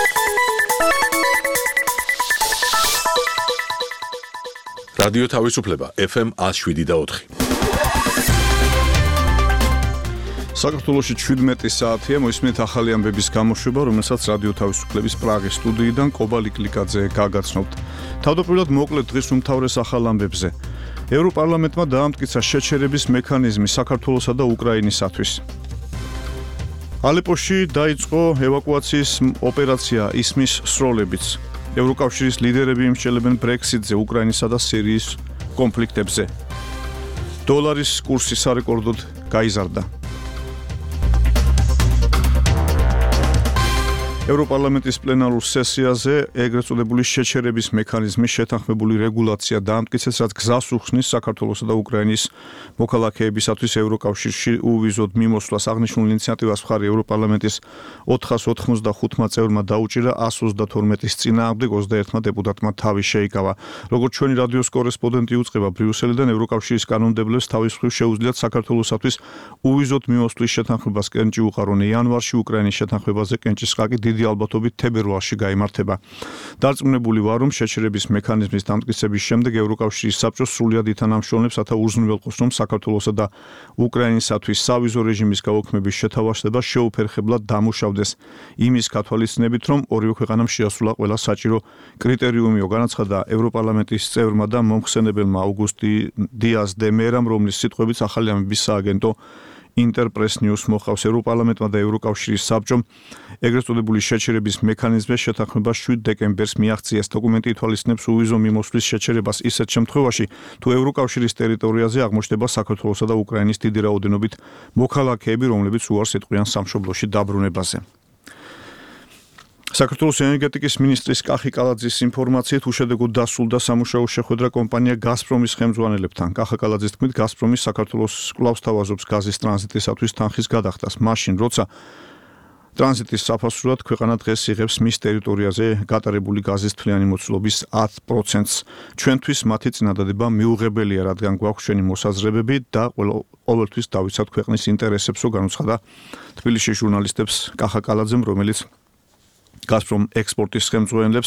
რადიო თავისუფლება FM 107.4. საქართველოში 17 საათია მოისმენთ ახალი ამბების გამოშვება, რომელსაც რადიო თავისუფლების პრაღის სტუდიიდან კობა ლიკლიკაძე გაგაცნობთ. თავდაპირველად მოკლედ დღის უმთავრეს ახალ ამბებზე. ევროპარლამენტმა დაამტკიცა შეჩერების მექანიზმი საქართველოსა და უკრაინისათვის. ალეპოში დაიწყო ევაკუაციის ოპერაცია ისმის სროლებიც. ევროკავშირის ლიდერები იმსჯელებენ ბრექსიტზე, უკრაინისა და სირიის კონფლიქტებზე. დოლარის კურსი სარეკორდოდ გაიზარდა. ევროპარლამენტის პლენარულ სესიაზე ეგრეთ წოდებული შეჩერების მექანიზმის შეთანხმებული რეგულაცია დაამტკიცეს, რაც გზას უხსნის საქართველოსა და უკრაინის მოქალაქეებისათვის ევროკავშირში უვიზოდ მიმოსვლას. აღნიშნულ ინიციატივას მხარი ევროპარლამენტის 495 წევრმა დაუჭირა, 132-ის წინააღმდეგ 21 დეპუტატმა თავი შეიკავა. როგორც ჩვენი რადიოს კორესპონდენტი უწყება ბრიუსელიდან, ევროკავშირის კანონმდებლებს თავის მხრივ შეუძლიათ საქართველოსათვის უვიზოდ მიმოსვლის შეთანხმებას კენჭი უყარონ. იანვარში უკრაინის შეთანხმებაზე კენჭისყაკი დიდი ალბათობით თებერვალში გაიმართება. დარწმუნებული ვარ, რომ შეჩერების მექანიზმის დამტკიცების შემდეგ ევროკავშირის საბჭოს სრულად ითანამშრომლებს, რათა უზრუნველყოს, რომ საქართველოსა და უკრაინისათვის სავიზო რეჟიმის გაუქმების შეთავაზება შეუფერხებლად დამუშავდეს. იმის გათვალისწინებით, რომ ორივე ქვეყანამ შეასრულა ყველა საჭირო კრიტერიუმი, განაცხადა ევროპარლამენტის წევრმა და მომხსენებელმა აუგუსტი დიას დე მერამ, რომლის სიტყვებით ახალი ამბების სააგენტო ინტერპრეს ნიუს მოხავს. ევროპარლამენტმა და ევროკავშირის საბჭომ ეგრეთ წოდებული შეჩერების მექანიზმის შეთანხმება 7 დეკემბერს მიაღწიეს. დოკუმენტი ითვალისწინებს უვიზო მიმოსვლის შეჩერებას ისეთ შემთხვევაში, თუ ევროკავშირის ტერიტორიაზე აღმოჩნდება საქართველოსა და უკრაინის დიდი რაოდენობით მოქალაქეები, რომლებიც უარს ეტყვიან სამშობლოში დაბრუნებაზე. საქართველოს ენერგეტიკის მინისტრის კახი კალაძის ინფორმაციით უშედეგოდ დასრულდა სამუშაო შეხვედრა კომპანია გაზპრომის ხელმძღვანელებთან. კახა კალაძის თქმით, გაზპრომი საქართველოს კვლავ სთავაზობს გაზის ტრანზიტისათვის თანხის გადახდას. მაშინ, როცა ტრანზიტის საფასურად ქვეყანა დღეს იღებს მის ტერიტორიაზე გატარებული გაზის თვლიანი მოცულობის 10%-ს. ჩვენთვის მათი წინადადება მიუღებელია, რადგან გვაქვს ჩვენი მოსაზრებები და ყოველთვის დავიცავთ ქვეყნის ინტერესებსო, განუცხადა თბილისში ჟურნალისტებს კახა კალაძემ, რომელიც გაზპრომ ექსპორტის ხელმძღვანელებს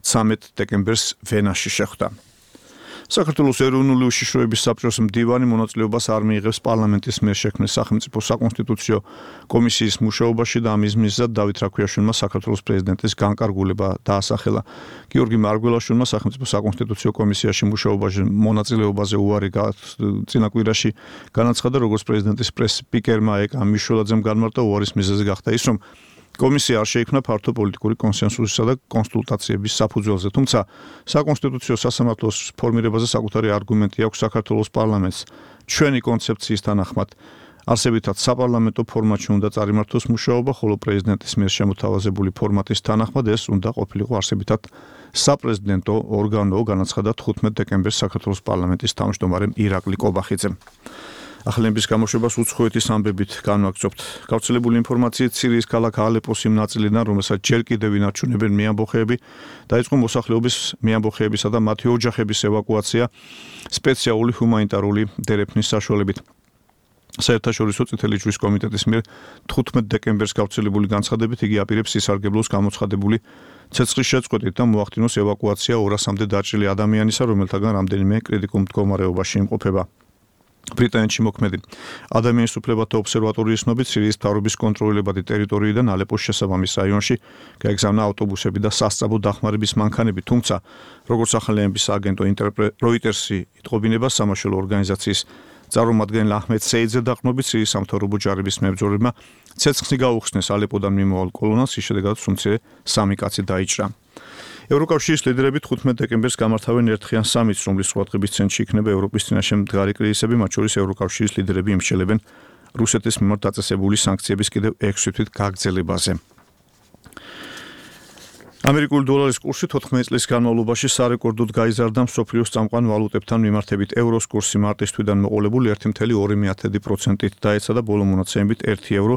13 დეკემბერს ვენაში შეხვდა. საქართველოს ეროვნული უშიშროების საბჭოს მდივანი მონაწილეობას არ მიიღებს პარლამენტის მიერ შექმნილ სახელმწიფო საკონსტიტუციო კომისიის მუშაობაში და ამის მიზეზად დავით რაქვიაშვილმა საქართველოს პრეზიდენტის განკარგულება დაასახელა. გიორგი მარგველაშვილმა სახელმწიფო საკონსტიტუციო კომისიაში მუშაობაში მონაწილეობაზე უარი წინა კვირაში განაცხადა, როგორც პრეზიდენტის პრეს-სპიკერმა ეკა მიშველაძემ განმარტა, უარის მიზეზი გახდა ის, რომ კომისია არ შეიქმნა ფართო პოლიტიკური კონსენსუსისა და კონსულტაციების საფუძველზე, თუმცა საკონსტიტუციო სასამართლოს ფორმირებაზე საკუთარი არგუმენტი აქვს საქართველოს პარლამენტს. ჩვენი კონცეფციის თანახმად არსებითად საპარლამენტო ფორმატში უნდა წარიმართოს მუშაობა, ხოლო პრეზიდენტის მიერ შემოთავაზებული ფორმატის თანახმად ეს უნდა ყოფილიყო არსებითად საპრეზიდენტო ორგანო, განაცხადა 15 დეკემბერს საქართველოს პარლამენტის თავმჯდომარემ ირაკლი კობახიძემ. ახალების გამოშვებას უცხოეთის ამბებით განვაგრძობთ. გავრცელებული ინფორმაციით სირიის ქალაქ ალეპოს იმ ნაწილიდან, რომელსაც ჯერ კიდევ ინარჩუნებენ მეამბოხეები, დაიწყო მოსახლეობის მეამბოხეებისა და მათი ოჯახების ევაკუაცია სპეციალური ჰუმანიტარული დერეფნის საშუალებით. საერთაშორისო წითელი ჯვრის კომიტეტის მიერ 15 დეკემბერს გავრცელებული განცხადებით იგი აპირებს ისარგებლოს გამოცხადებული ცეცხლის შეწყვეტით და მოახდინოს ევაკუაცია 200-მდე დაჭრილი ადამიანისა, რომელთაგან რამდენიმე კრიტიკულ მდგომარეობაში იმყოფება. ბრიტანეთში მოქმედი ადამიანის უფლებათა ობსერვატორიის ცნობით, სირიის მთავრობის კონტროლებადი ტერიტორიიდან ალეპოს შესაბამის რაიონში გაიგზავნა ავტობუსები და სასწრაფო დახმარების მანქანები, თუმცა როგორც ახალი ამბების აგენტო როიტერსი იტყობინება, სამაშველო ორგანიზაციის წარმომადგენელ აჰმედ სეიძე დაყრდნობით სირიის სამთავრობო ჯარების მებრძოლებმა ცეცხლი გაუხსნეს ალეპოდან მიმავალ კოლონას, ის შედეგად უმცირე 3 კაცი დაიჭრა. ევროკავშირის ლიდერები 15 დეკემბერს გამართავენ ერთხიან სამიტს, რომლის ყურადღების ცენტრში იქნება ევროპის წინაშე მდგარი კრიზისები, მათ შორის ევროკავშირის ლიდერები იმსჯელებენ რუსეთის მიმართ დაწესებული სანქციების კიდევ 6 თვით გაგრძელებაზე. ამერიკული დოლარის კურსი 14 წლის განმავლობაში სარეკორდოდ გაიზარდა მსოფლიოს წამყვან ვალუტებთან მიმართებით. ევროს კურსი მარტის თვიდან მოყოლებული 1.2%-ით დაეცა და ბოლო მონაცემებით 1 ევრო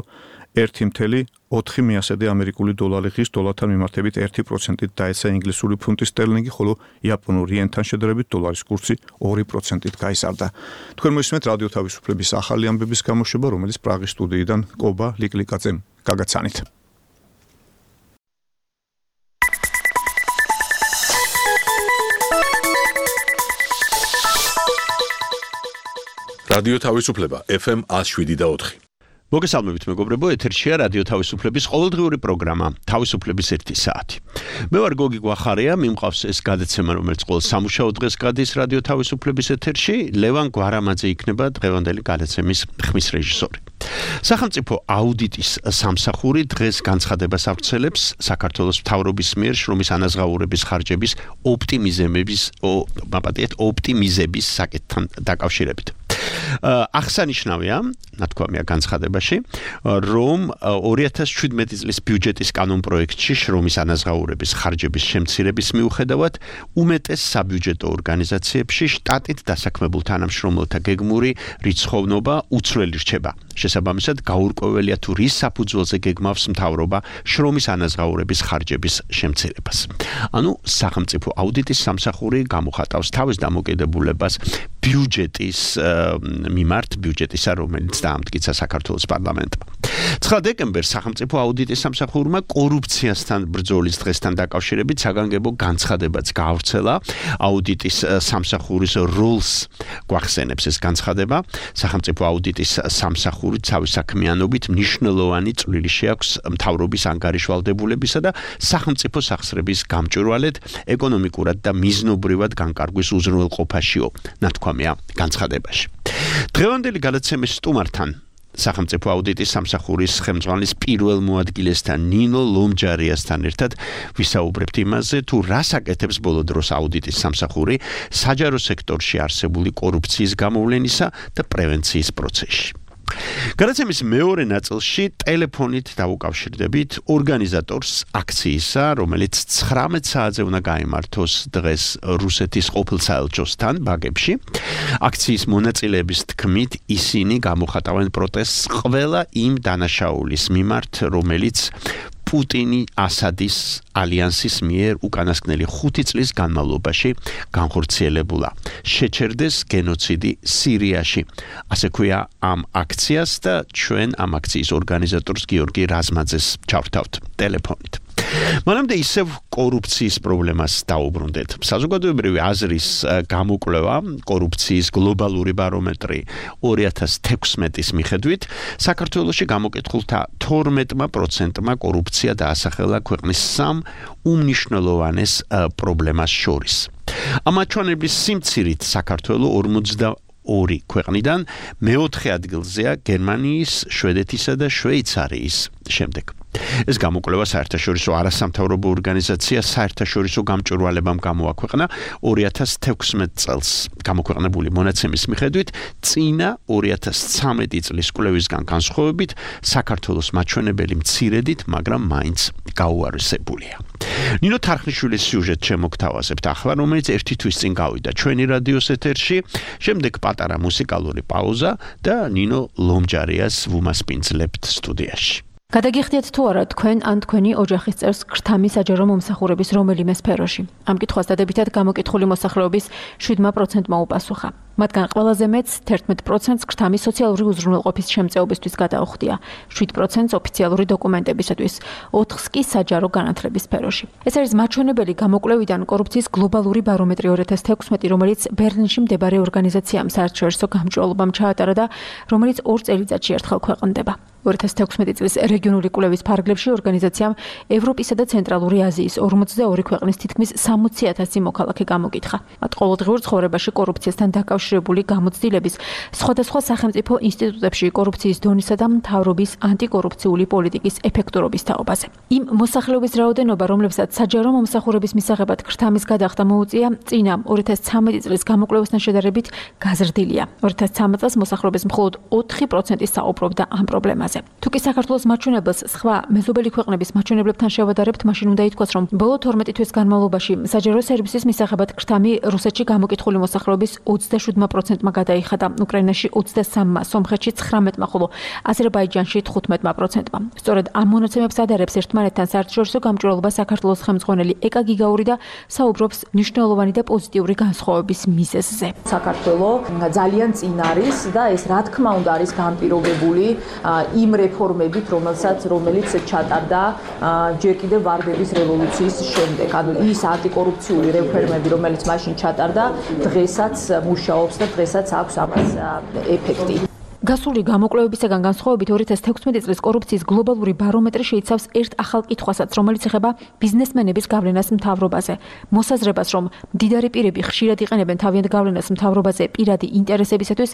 1.4 ამერიკული დოლარი ღირს დოლართან მიმართებით 1%-ით დაეცა ინგლისური ფუნტი სტერლინგი, ხოლო იაპონური იენთან შედარებით დოლარის კურსი 2%-ით გაიზარდა. თქვენ მოისმენთ რადიო თავისუფლების ახალი ამბების გამოშვება, რომელიც პრაღის სტუდიიდან კობა ლიკლიკაძემ გაგაცანით. რადიო თავისუფლება FM 107.4. მოგესალმებით მეგობრებო, ეთერშია რადიო თავისუფლების ყოველდღიური პროგრამა თავისუფლების 1 საათი. მე ვარ გოგი გვახარია, მიმყავს ეს გადაცემა, რომელიც ყოველ სამუშაო დღეს გადის რადიო თავისუფლების ეთერში. ლევან გვარამაძე იქნება დღევანდელი გადაცემის ხმის რეჟისორი. სახელმწიფო აუდიტის სამსახური დღეს განცხადებას ავრცელებს საქართველოს მთავრობის მიერ შრომის ანაზღაურების ხარჯების ოპტიმიზების საკითხთან დაკავშირებით. აღსანიშნავია, ნათქვამია განცხადებაში, რომ 2017 წლის ბიუჯეტის კანონპროექტში შრომის ანაზღაურების ხარჯების შემცირების მიუხედავად უმეტეს საბიუჯეტო ორგანიზაციებში შტატით დასაქმებულ თანამშრომელთა გეგმური რიცხოვნობა უცვლელი რჩება. შესაბამისად, გაურკვეველია თუ რის საფუძველზე გეგმავს მთავრობა შრომის ანაზღაურების ხარჯების შემცირებას. ანუ სახელმწიფო აუდიტის სამსახური გამოხატავს თავის დამოკიდებულებას ბიუჯეტის მიმართ ბიუჯეტისა, რომელიც დაამტკიცა საქართველოს პარლამენტმა. 9 დეკემბერს სახელმწიფო აუდიტის სამსახურმა კორუფციასთან ბრძოლის დღესთან დაკავშირებით საგანგებო განცხადებაც გაავრცელა. აუდიტის სამსახურის როლს გვახსენებს ეს განცხადება. სახელმწიფო აუდიტის სამსახური თავის საქმიანობით მნიშვნელოვანი წვლილი შეაქვს მთავრობის ანგარიშვალდებულებისა და სახელმწიფო სახსრების გამჭვირვალედ, ეკონომიკურად და მიზნობრივად განკარგვის უზრუნველყოფაშიო, ნათქვამია განცხადებაში. დღევანდელი გადაცემის სტუმართან სახელმწიფო აუდიტის სამსახურის ხელმძღვანელის პირველ მოადგილესთან ნინო ლომჯარიასთან ერთად ვისაუბრებთ იმაზე, თუ რას აკეთებს ბოლო დროს აუდიტის სამსახური საჯარო სექტორში არსებული კორუფციის გამოვლენისა და პრევენციის პროცესში. გადაცემის მეორე ნაწილში ტელეფონით დავუკავშირდებით ორგანიზატორს აქციისა, რომელიც 19 საათზე უნდა გაიმართოს დღეს რუსეთის ყოფილ საელჩოსთან ბაგებში. აქციის მონაწილეების თქმით, ისინი გამოხატავენ პროტესტს ყველა იმ დანაშაულის მიმართ, რომელიც პუტინი-ასადის ალიანსის მიერ უკანასკნელი 5 წლის განმავლობაში განხორციელებულა. შეჩერდეს გენოციდი სირიაში. ასე ქვია ამ აქციას და ჩვენ ამ აქციის ორგანიზატორს გიორგი რაზმაძეს ჩავრთავთ ტელეფონით. მანამდე ისევ კორუფციის პრობლემას დაუბრუნდეთ. საზოგადოებრივი აზრის გამოკვლევა, კორუფციის გლობალური ბარომეტრი 2016-ის მიხედვით, საქართველოში გამოკითხულთა 12%-მა კორუფცია დაასახელა ქვეყნის 3 უმნიშვნელოვანეს პრობლემას შორის. ამ აჩვენების სიმცირით საქართველო 42 ქვეყნიდან მეოთხე ადგილზეა გერმანიის, შვედეთისა და შვეიცარიის შემდეგ. ეს გამოკვლევა საერთაშორისო არასამთავრობო ორგანიზაცია საერთაშორისო გამჭვირვალებამ გამოაქვეყნა 2016 წელს. გამოქვეყნებული მონაცემის მიხედვით, წინა 2013 წლის კვლევისგან განსხვავებით, საქართველოს მაჩვენებელი მცირედით, მაგრამ მაინც გაუარესებულია. ნინო თარხნიშვილის სიუჟეტს შემოგთავაზებთ ახლა, რომელიც 1 თვის წინ გავიდა ჩვენი რადიოს ეთერში, შემდეგ პატარა მუსიკალური პაუზა და ნინო ლომჯარიას ვუმასპინძლებთ სტუდიაში. გადაგიხდით თუ არა თქვენ ან თქვენი ოჯახის წევრს ქრთამი საჯარო მომსახურების რომელიმე სფეროში. ამ კითხვას დადებითად გამოკითხული მოსახლეობის 7%-მა უპასუხა. მათგან ყველაზე მეტს 11%-ს ქრთამი სოციალური უზრუნველყოფის შემწეობისთვის გადაუხდია, 7%-ს ოფიციალური დოკუმენტებისათვის, 4%-ს კი საჯარო განათლების სფეროში. ეს არის მაჩვენებელი გამოკვლევიდან კორუფციის გლობალური ბარომეტრი 2016, რომელიც ბერლინში მდებარე ორგანიზაციამ საერთაშორისო გამჭვირვალობამ ჩაატარა და რომელიც 2 წელიწადში ერთხელ ქვეყნდება. 2016 წლის რეგიონული კვლევის ფარგლებში ორგანიზაციამ ევროპისა და ცენტრალური აზიის 42 ქვეყნის თითქმის 60,000 მოქალაქე გამოკითხა. მათ ყოველდღიურ ცხოვრებაში კორუფციასთან დაკავშირებული გამოცდილების, სხვადასხვა სახელმწიფო ინსტიტუტებში კორუფციის დონისა და მთავრობის ანტიკორუფციული პოლიტიკის ეფექტურობის თაობაზე. იმ მოსახლეობის რაოდენობა, რომლებსაც საჯარო მომსახურების მისაღებად ქრთამის გადახდა მოუწია, წინა 2013 წლის გამოკვლევასთან შედარებით გაზრდილია. 2013 წელს მოსახლეობის მხოლოდ 4% საუბრობდა ამ პრობლემაზე. თუ კი საქართველოს მაჩვენებელს სხვა მეზობელი ქვეყნების მაჩვენებლებთან შევადარებთ, მაშინ უნდა ითქვას, რომ ბოლო 12 თვის განმავლობაში საჯარო სერვისის მისაღებად ქრთამი რუსეთში გამოკითხული მოსახლეობის 27%-მა გადაიხადა, უკრაინაში 23%-მა, სომხეთში 19%-მა, ხოლო აზერბაიჯანში 15%-მა. სწორედ ამ მონაცემებს ადარებს ერთმანეთთან საერთაშორისო გამჭვირვალობა საქართველოს ხელმძღვანელი ეკა გიგაური და საუბრობს მნიშვნელოვანი და პოზიტიური განსხვავების მიზეზზე. საქართველო ძალიან წინ არის და ეს რა თქმა უნდა არის განპირობებული იმ რეფორმებით, რომელიც ჩატარდა ჯერ კიდევ ვარდების რევოლუციის შემდეგ. ანუ ის ანტიკორუფციული რეფორმები, რომელიც მაშინ ჩატარდა, დღესაც მუშაობს მუშაობს და დღესაც აქვს ამას ეფექტი. გასული გამოკვლევებისაგან განსხვავებით 2016 წლის კორუფციის გლობალური ბარომეტრი შეიცავს ერთ ახალ კითხვასაც, რომელიც ეხება ბიზნესმენების გავლენას მთავრობაზე. მოსაზრებას, რომ მდიდარი პირები ხშირად იყენებენ თავიანთ გავლენას მთავრობაზე პირადი ინტერესებისათვის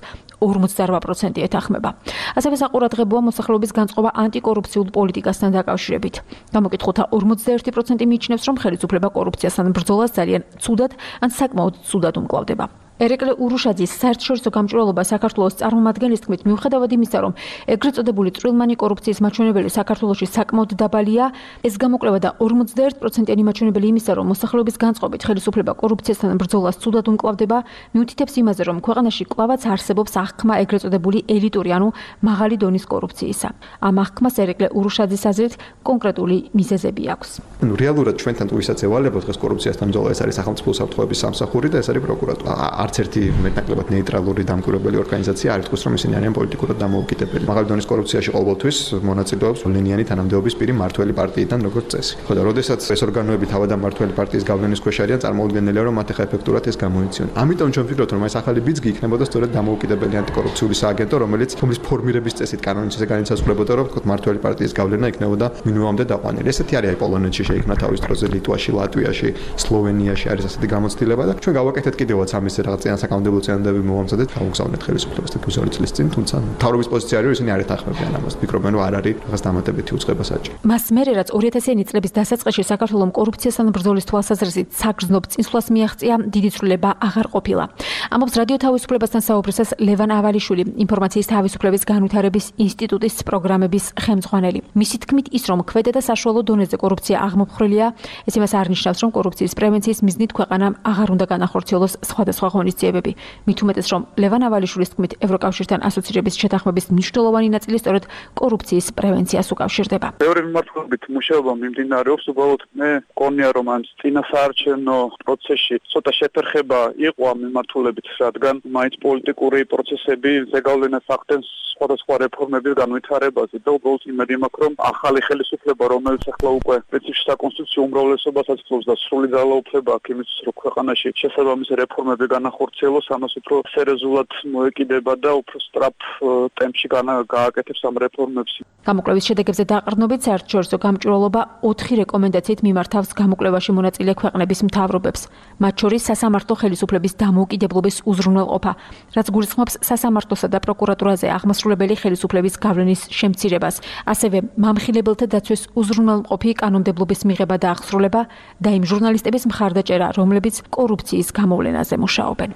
48% ეთანხმება. ასევე საყურადღებოა მოსახლეობის განწყობა ანტიკორუფციულ პოლიტიკასთან დაკავშირებით. გამოკითხულთა 41% მიიჩნევს, რომ ხელისუფლება კორუფციასთან ბრძოლას ძალიან ცუდად ან საკმაოდ ცუდად უმკლავდება. ერეკლე ურუშაძის საერთაშორისო გამჭვირვალობა საქართველოს წარმომადგენლის თქმით, მიუხედავად იმისა, რომ ეგრეთ წოდებული წვრილმანი კორუფციის მაჩვენებელი საქართველოში საკმაოდ დაბალია, ეს გამოკვლევა და 41%-იანი მაჩვენებელი იმისა, რომ მოსახლეობის განწყობით ხელისუფლება კორუფციასთან ბრძოლას ცუდად უმკლავდება, მიუთითებს იმაზე, რომ ქვეყანაში კვლავაც არსებობს აღქმა ეგრეთ წოდებული ელიტური, ანუ მაღალი დონის კორუფციისა. ამ აღქმას ერეკლე ურუშაძის აზრით კონკრეტული მიზეზები აქვს. რეალურად ჩვენთან თუ ვისაც ევალებოთ დღეს კორუფციასთან ბრძოლა, ეს არის სახელმწიფო უსაფრთხოების სამსახური და ეს არის პროკურატურა. არც ერთი მეტნაკლებად ნეიტრალური დამკვირვებელი ორგანიზაცია არ ითქვას, რომ ისინი არიან პოლიტიკურად დამოუკიდებელი. მაღალი დონის კორუფციაში ყოველთვის მონაწილეობს ლენიანი თანამდებობის პირი მმართველი პარტიიდან როგორც წესი. ხო და როდესაც ეს ორგანოები თავად ამ მმართველი პარტიის გავლენის ქვეშ არიან, წარმოუდგენელია, რომ მათ ახლა ეფექტურად ეს გამოიწვიონ. ამიტომ ჩვენ ვფიქრობთ, რომ ეს ახალი ბიძგი იქნებოდა სწორედ დამოუკიდებელი ანტიკორუფციული სააგენტო, რომელიც ფორმირების წესით კანონის ესე განისაზღვრებოდა, რომ თქო მმართველი პარტიის გავლენა იქნებოდა მინიმუმამდე დაყვანილი. ესეთი არის პოლონეთში შეიქმნა თავის დროზე, ლიტვაში, ლატვიაში, სლოვენიაში არის ასეთი გამოცდილება და ჩვენ გავაკეთეთ კიდევაც ამის რაღაც საკანონმდებლო წინადადები მოვამზადეთ, გავუგზავნეთ ხელისუფლებასთან 2 წლის წინ, თუმცა მთავრობის პოზიცია არის, რომ ისინი არ ეთანხმებიან ამას. ფიქრობენ, რომ არ არის რაღაც დამატებითი უწყება საჭირო. მას მერე რაც 2000-იანი წლების დასაწყისში საქართველოს კორუფციასთან ბრძოლის თვალსაზრისით საგრძნობ წინსვლას მიაღწია, დიდი ცვლილება აღარ ყოფილა. ამბობს რადიო თავისუფლებასთან საუბრისას ლევან ავალიშვილი, ინფორმაციის თავისუფლების განვითარების ინსტიტუტის პროგრამების ხელმძღვანელი. მისი თქმით, ის რომ ქვედა და საშუალო დონეზე კორუფცია აღმოფხრილია, ეს იმას არ ნიშნავს, რომ კორუფციის პრევენციის მიზნით ქვეყანამ აღარ უნდა განახორციელოს სხვადასხვა ღონისძიებები. მით უმეტეს, რომ ლევან ავალიშვილის თქმით, ევროკავშირთან ასოცირების შეთანხმების მნიშვნელოვანი ნაწილი სწორედ კორუფციის პრევენციას უკავშირდება. ბევრი მიმართულებით მუშაობა მიმდინარეობს, უბრალოდ მე მგონია, რომ ამ წინასაარჩევნო პროცესში ცოტა შეთერხება იყო ამ მიმართულებით, რადგან მაინც პოლიტიკური პროცესები ზეგავლენას ახდენს სხვადასხვა რეფორმების განვითარებაზე და უბრალოდ იმედი მაქვს, რომ ახალი ხელისუფლება, რომელიც ახლა უკვე პრინციპში საკონსტიტუციო უმრავლესობასაც ფლობს და სრული ძალაუფლება აქვს იმისთვის, რომ ქვეყანაში შესაბამისი რეფორმები განახორციელოს, ამას უფრო სერიოზულად მოეკიდება და უფრო სწრაფ ტემპში გააკეთებს ამ რეფორმებს. გამოკვლევის შედეგებზე დაყრდნობით საერთაშორისო გამჭვირვალობა 4 რეკომენდაციით მიმართავს გამოკვლევაში მონაწილე ქვეყნების მთავრობებს, მათ შორის სასამართლო ხელისუფლების დამოუკიდებლობის უზრუნველყოფა, რაც გულისხმობს სასამართლოსა და პროკურატურაზე აღმასრულებელი ხელისუფლების გავლენის შემცირებას, ასევე მამხილებელთა დაცვის უზრუნველყოფი კანონმდებლობის მიღება და აღსრულება და იმ ჟურნალისტების მხარდაჭერა, რომლებიც კორუფციის გამოვლენაზე მუშაობენ.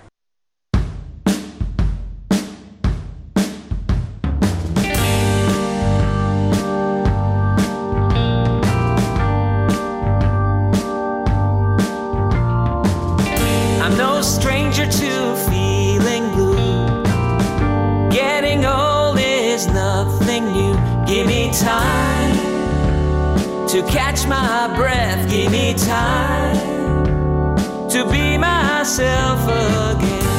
I'm no stranger to feeling blue. Getting old is nothing new. Give me time to catch my breath. Give me time to be myself again.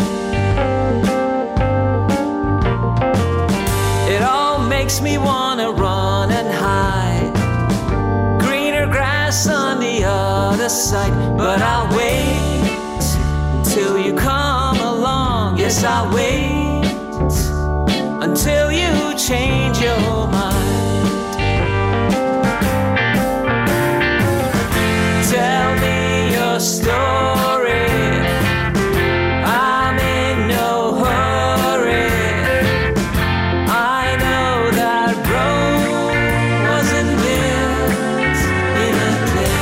It all makes me wanna run and hide. Greener grass on the other side, but I'll wait till you come along. Yes, I'll wait until you change your mind. Tell me your story. I'm in no hurry. I know that Rome wasn't built in a day.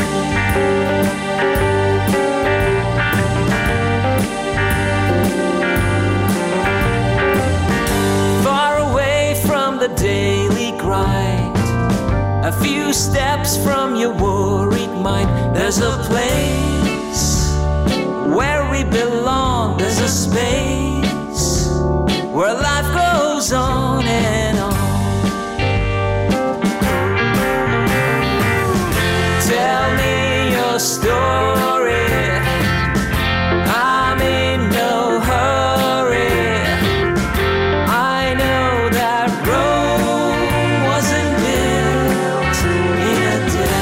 Far away from the daily grind, a few steps from your worried mind, there's a place where we belong. There's a space where life goes on and on. Tell me your story. I'm in no hurry. I know that Rome wasn't built in a day.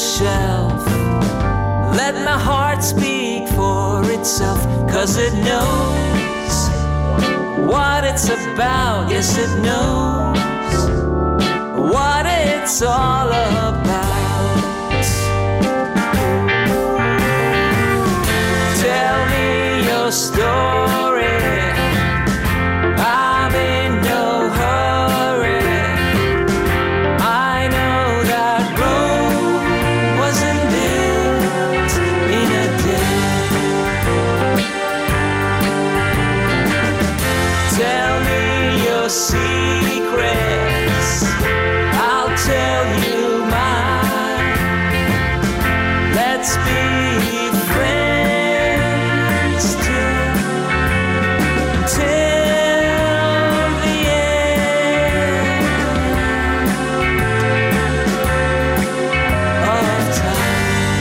shelf. Let my heart speak for itself, 'cause it knows what it's about. Yes, it knows what it's all about. Tell me your story. I'm in no hurry. I know that Rome wasn't built in a day. Tell me your secrets, I'll tell you mine. Let's be friends till the end of time.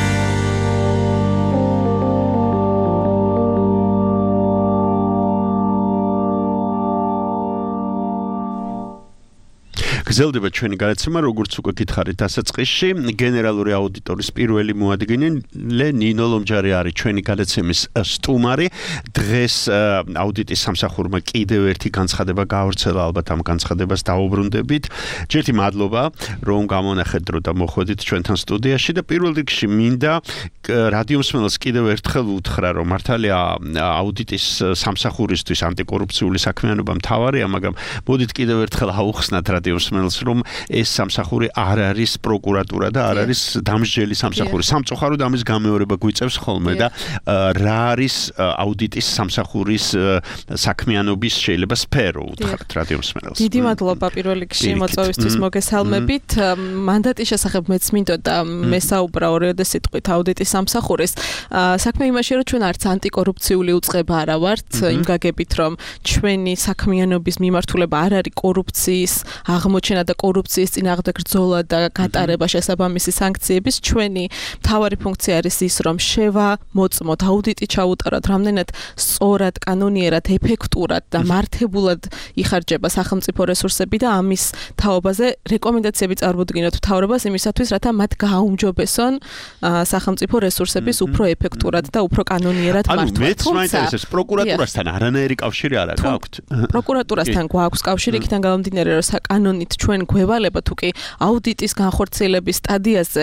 გრძელდება ჩვენი გადაცემა, როგორც უკვე გითხარით დასაწყისში, გენერალური აუდიტორის პირველი მოადგილე ნინო ლომჯარი არის ჩვენი გადაცემის სტუმარი. დღეს აუდიტის სამსახურმა კიდევ ერთი განცხადება გაავრცელა, ალბათ ამ განცხადებას დაუბრუნდებით. ჯერთი მადლობა, რომ გამონახეთ დრო და მოხვედით ჩვენთან სტუდიაში და პირველ რიგში მინდა რადიო მსმენელს კიდევ ერთხელ უთხრა, რომ მართალია აუდიტის სამსახურისთვის ანტიკორუფციული საქმიანობა მთავარია, მაგრამ მოდით კიდევ ერთხელ აუხსნათ რადიო მსმენელს, რომ ეს სამსახური არ არის პროკურატურა და არ არის დამსჯელი სამსახური. სამწუხაროდ ამის გამეორება გვიწევს ხოლმე და რა არის აუდიტის სამსახურის საქმიანობის შეიძლება სფერო უთხრათ რადიო მსმენელს. დიდი მადლობა პირველ რიგში მოწვევისთვის მოგესალმებით. მანდატის შესახებ მეც მინდოდა მესაუბრა ორიოდე სიტყვით აუდიტის სამსახურის. საქმე იმაში, რომ ჩვენ არც ანტიკორუფციული უწყება არა ვართ, იმ გაგებით, რომ ჩვენი საქმიანობის მიმართულება არ არის კორუფციის აღმოჩენა და კორუფციის წინააღმდეგ ბრძოლა და გატარება შესაბამისი სანქციების. ჩვენი მთავარი ფუნქცია არის ის, რომ შევამოწმოთ, აუდიტი ჩაუტაროთ, რამდენად სწორად, კანონიერად, ეფექტურად და მართებულად იხარჯება სახელმწიფო რესურსები და ამის თაობაზე რეკომენდაციები წარუდგინოთ მთავრობას იმისათვის, რათა მათ გააუმჯობესონ სახელმწიფო რესურსების უფრო ეფექტურად და უფრო კანონიერად მართვა. მეც მაინტერესებს, პროკურატურასთან არანაირი კავშირი არ აქვს? პროკურატურასთან გვაქვს კავშირი, იქიდან გამომდინარე, რომ საკანონით ჩვენ გვევალება თუ კი აუდიტის განხორციელების სტადიაზე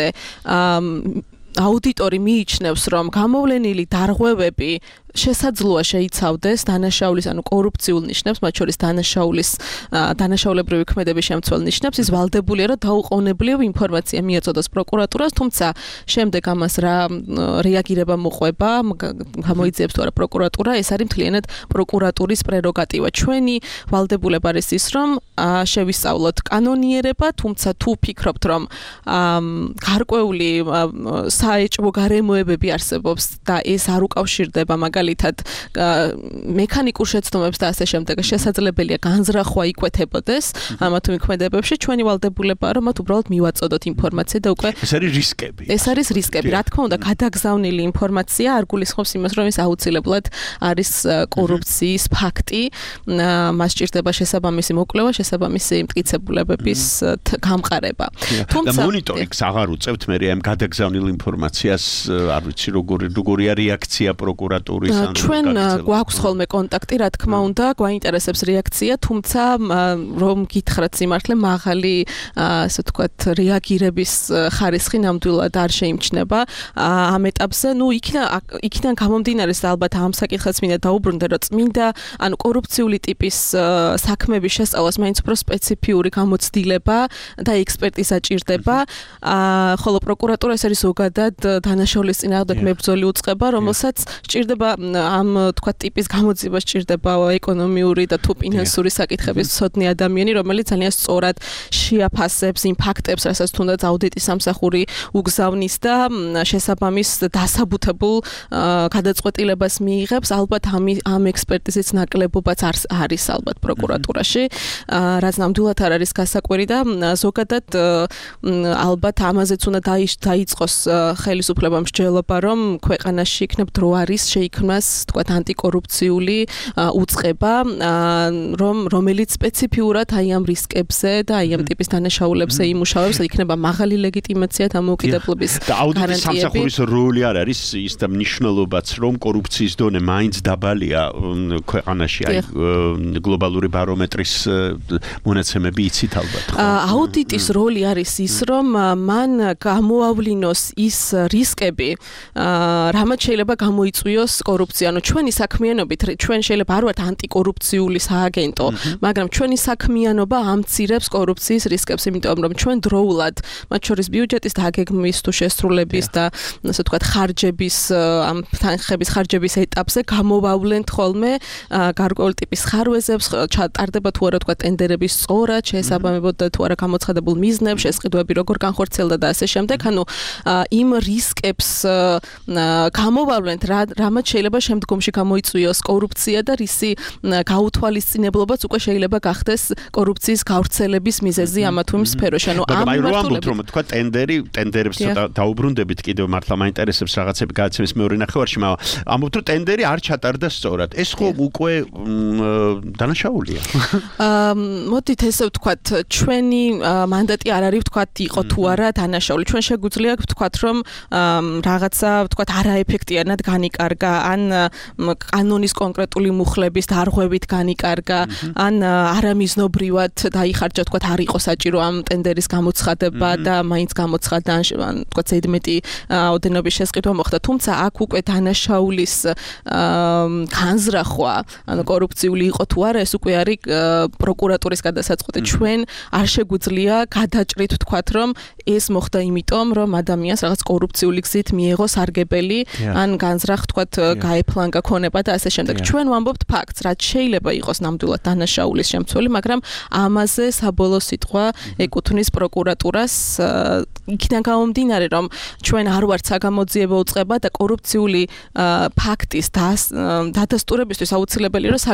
აუდიტორი მიიჩნევს, რომ გამოვლენილი დარღვევები შესაძლოა შეიცავდეს დანაშაულის, ანუ კორუფციულ ნიშნებს, მათ შორის დანაშაულებრივი ქმედების შემცველ ნიშნებს, ის ვალდებულია, რომ დაუყოვნებლივ ინფორმაცია მიეწოდოს პროკურატურას, თუმცა შემდეგ ამას რა რეაგირება მოყვება, გამოიძიებს თუ არა პროკურატურა, ეს არის მთლიანად პროკურატურის პრეროგატივა. ჩვენი ვალდებულება არის ის, რომ შევისწავლოთ კანონიერება, თუმცა თუ ფიქრობთ, რომ გარკვეული საეჭვო გარემოებები არსებობს და ეს არ უკავშირდება მაგალითად მექანიკურ შეცდომებს და ასე შემდეგ, შესაძლებელია განზრახვა იკვეთებოდეს ამა თუ იმ ქმედებებში. ჩვენი ვალდებულებაა, რომ მათ უბრალოდ მივაწოდოთ ინფორმაცია და უკვე ეს არის რისკები. ეს არის რისკები. რა თქმა უნდა, გადაგზავნილი ინფორმაცია არ გულისხმობს იმას, რომ ეს აუცილებლად არის კორუფციის ფაქტი. მას სჭირდება შესაბამისი მოკვლევა, შესაბამისი მტკიცებულებების გამყარება. თუმცა მონიტორინგს აღარ უწევთ მე ამ გადაგზავნილ ინფორმაციას, არ ვიცი როგორია რეაქცია პროკურატურის ან ჩვენ გვაქვს ხოლმე კონტაქტი, რა თქმა უნდა, გვაინტერესებს რეაქცია, თუმცა რომ გითხრათ სიმართლე, მაღალი ასე ვთქვათ, რეაგირების ხარისხი ნამდვილად არ შეიმჩნევა ამ ეტაპზე. ნუ იქიდან გამომდინარე, ალბათ ამ საკითხს მინდა დაუბრუნდე, რომ წმინდა, ანუ კორუფციული ტიპის საქმების შესწავლას მაინც უფრო სპეციფიური გამოცდილება და ექსპერტიზა ჭირდება, ხოლო პროკურატურა ეს არის ზოგადად დანაშაულის წინააღმდეგ მებრძოლი უწყება, რომელსაც სჭირდება ამ თქვა ტიპის გამოძიებას სჭირდება ეკონომიური და თუ ფინანსური საკითხების მცოდნე ადამიანი, რომელიც ძალიან სწორად შეაფასებს იმ ფაქტებს, რასაც თუნდაც აუდიტის სამსახური უგზავნის და შესაბამის დასაბუთებულ გადაწყვეტილებას მიიღებს. ალბათ ამ ექსპერტიზის ნაკლებობაც არის ალბათ პროკურატურაში, რაც ნამდვილად არ არის გასაკვირი და ზოგადად ალბათ ამაზეც უნდა დაიწყოს ხელისუფლებამ მსჯელობა, რომ ქვეყანაში იქნებ დრო არის შეიქმნას შექმნას, თქვათ, ანტიკორუფციული უწყება, რომელიც სპეციფიურად აი ამ რისკებზე და აი ამ ტიპის დანაშაულებზე იმუშავებს, იქნება მაღალი ლეგიტიმაცია დამოუკიდებლობის აუდიტის სამსახურის როლი არ არის ის და მნიშვნელობაც, რომ კორუფციის დონე მაინც დაბალია ქვეყანაში, აი გლობალური ბარომეტრის მონაცემები იცით ალბათ. აუდიტის როლი არის ის, რომ მან გამოავლინოს ის რისკები, რამაც შეიძლება გამოიწვიოს კორუფცია. ანუ ჩვენი საქმიანობით ჩვენ შეიძლება არ ვართ ანტიკორუფციული სააგენტო, მაგრამ ჩვენი საქმიანობა ამცირებს კორუფციის რისკებს, იმიტომ რომ ჩვენ დროულად, მათ შორის ბიუჯეტის დაგეგმვის თუ შესრულების და ასე ვთქვათ, ხარჯების ამ თანხების ხარჯების ეტაპზე გამოვავლენთ ხოლმე გარკვეული ტიპის ხარვეზებს, ჩატარდება თუ არა ვთქვათ ტენდერების სწორად, შეესაბამებოდა თუ არა გამოცხადებულ მიზნებს, შესყიდვები როგორ განხორციელდა და ასე შემდეგ. ანუ იმ რისკებს გამოვავლენთ, რამაც შეიძლება შემდგომში გამოიწვიოს კორუფცია და რისი გაუთვალისწინებლობაც უკვე შეიძლება გახდეს კორუფციის გავრცელების მიზეზი ამა თუ იმ სფეროში. ანუ ამ მიმართულებით რომ თქვა ტენდერებს ცოტა დაუბრუნდებით კიდევ მართლა მაინტერესებს რაღაცები გადაცემის მეორე ნახევარში, მაგრამ ამბობთ რომ ტენდერი არ ჩატარდა სწორად. ეს ხო უკვე დანაშაულია. მოდით ესე ვთქვათ, ჩვენი მანდატი არ არის ვთქვათ იყო თუ არა დანაშაული. ჩვენ შეგვიძლია ვთქვათ რომ რაღაცა ვთქვათ არაეფექტიანად განიკარგა, ან კანონის კონკრეტული მუხლების დარღვევით განიკარგა, ან არამიზნობრივად დაიხარჯა ვთქვათ არ იყო საჭირო ამ ტენდერის გამოცხადება და მაინც გამოცხადდა, ან ვთქვათ ზედმეტი ოდენობის შესყიდვა მოხდა. თუმცა აქ უკვე დანაშაულის განზრახვა, ანუ კორუფციული იყო თუ არა, ეს უკვე არის პროკურატურის გადასაწყვეტი. ჩვენ არ შეგვიძლია გადაჭრით ვთქვათ რომ ეს მოხდა იმიტომ რომ ადამიანს რაღაც კორუფციული გზით მიიღო სარგებელი, ან განზრახ ვთქვათ გაეფლანგა ქონება და ასე შემდეგ. ჩვენ ვამბობთ ფაქტს, რაც შეიძლება იყოს ნამდვილად დანაშაულის შემცველი, მაგრამ ამაზე საბოლოო სიტყვა ეკუთვნის პროკურატურას. იქიდან გამომდინარე რომ ჩვენ არ ვართ საგამოძიებო უწყება და კორუფციული ფაქტის დადასტურებისთვის აუცილებელია რომ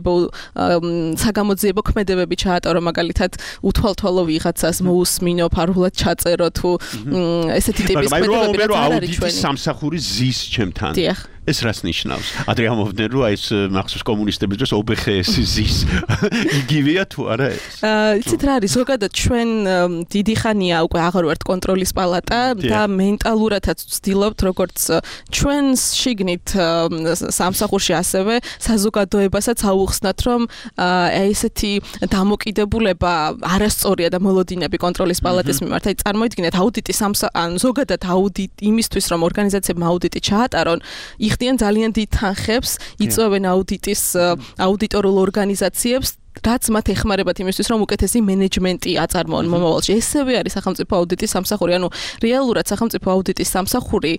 საგამოძიებო ქმედებები ჩაატარო, მაგალითად უთვალთვალო ვიღაცას მოусმინო, ფარულად ჩაწერო თუ ესეთი ტიპის ქმედებები რაც არ არის ჩვენი სამსახური ზის ჩემთან. ეს რას ნიშნავს? ადრე ამბობდნენ რომ ეს მახსოვს კომუნისტების დროს OBХS ზის იგივეა თუ არა ეს? იცით რა არის, ზოგადად ჩვენ დიდი ხანია უკვე აღარ ვართ კონტროლის პალატა და მენტალურადაც ვცდილობთ როგორც ჩვენს შიგნით სამსახურში ასევე საზოგადოებასაც აუხსნათ რომ ესეთი დამოკიდებულება არასწორია და მოლოდინები კონტროლის პალატის მიმართ. აი წარმოიდგინეთ აუდიტის ან ზოგადად აუდიტ იმისთვის რომ ორგანიზაციებმა აუდიტი ჩაატარონ, იხდიან ძალიან დიდ თანხებს, იწვევენ აუდიტორულ ორგანიზაციებს, რაც მათ ეხმარებათ იმისთვის, რომ უკეთესი მენეჯმენტი აწარმოონ მომავალში. ესევე არის სახელმწიფო აუდიტის სამსახური. ანუ რეალურად სახელმწიფო აუდიტის სამსახური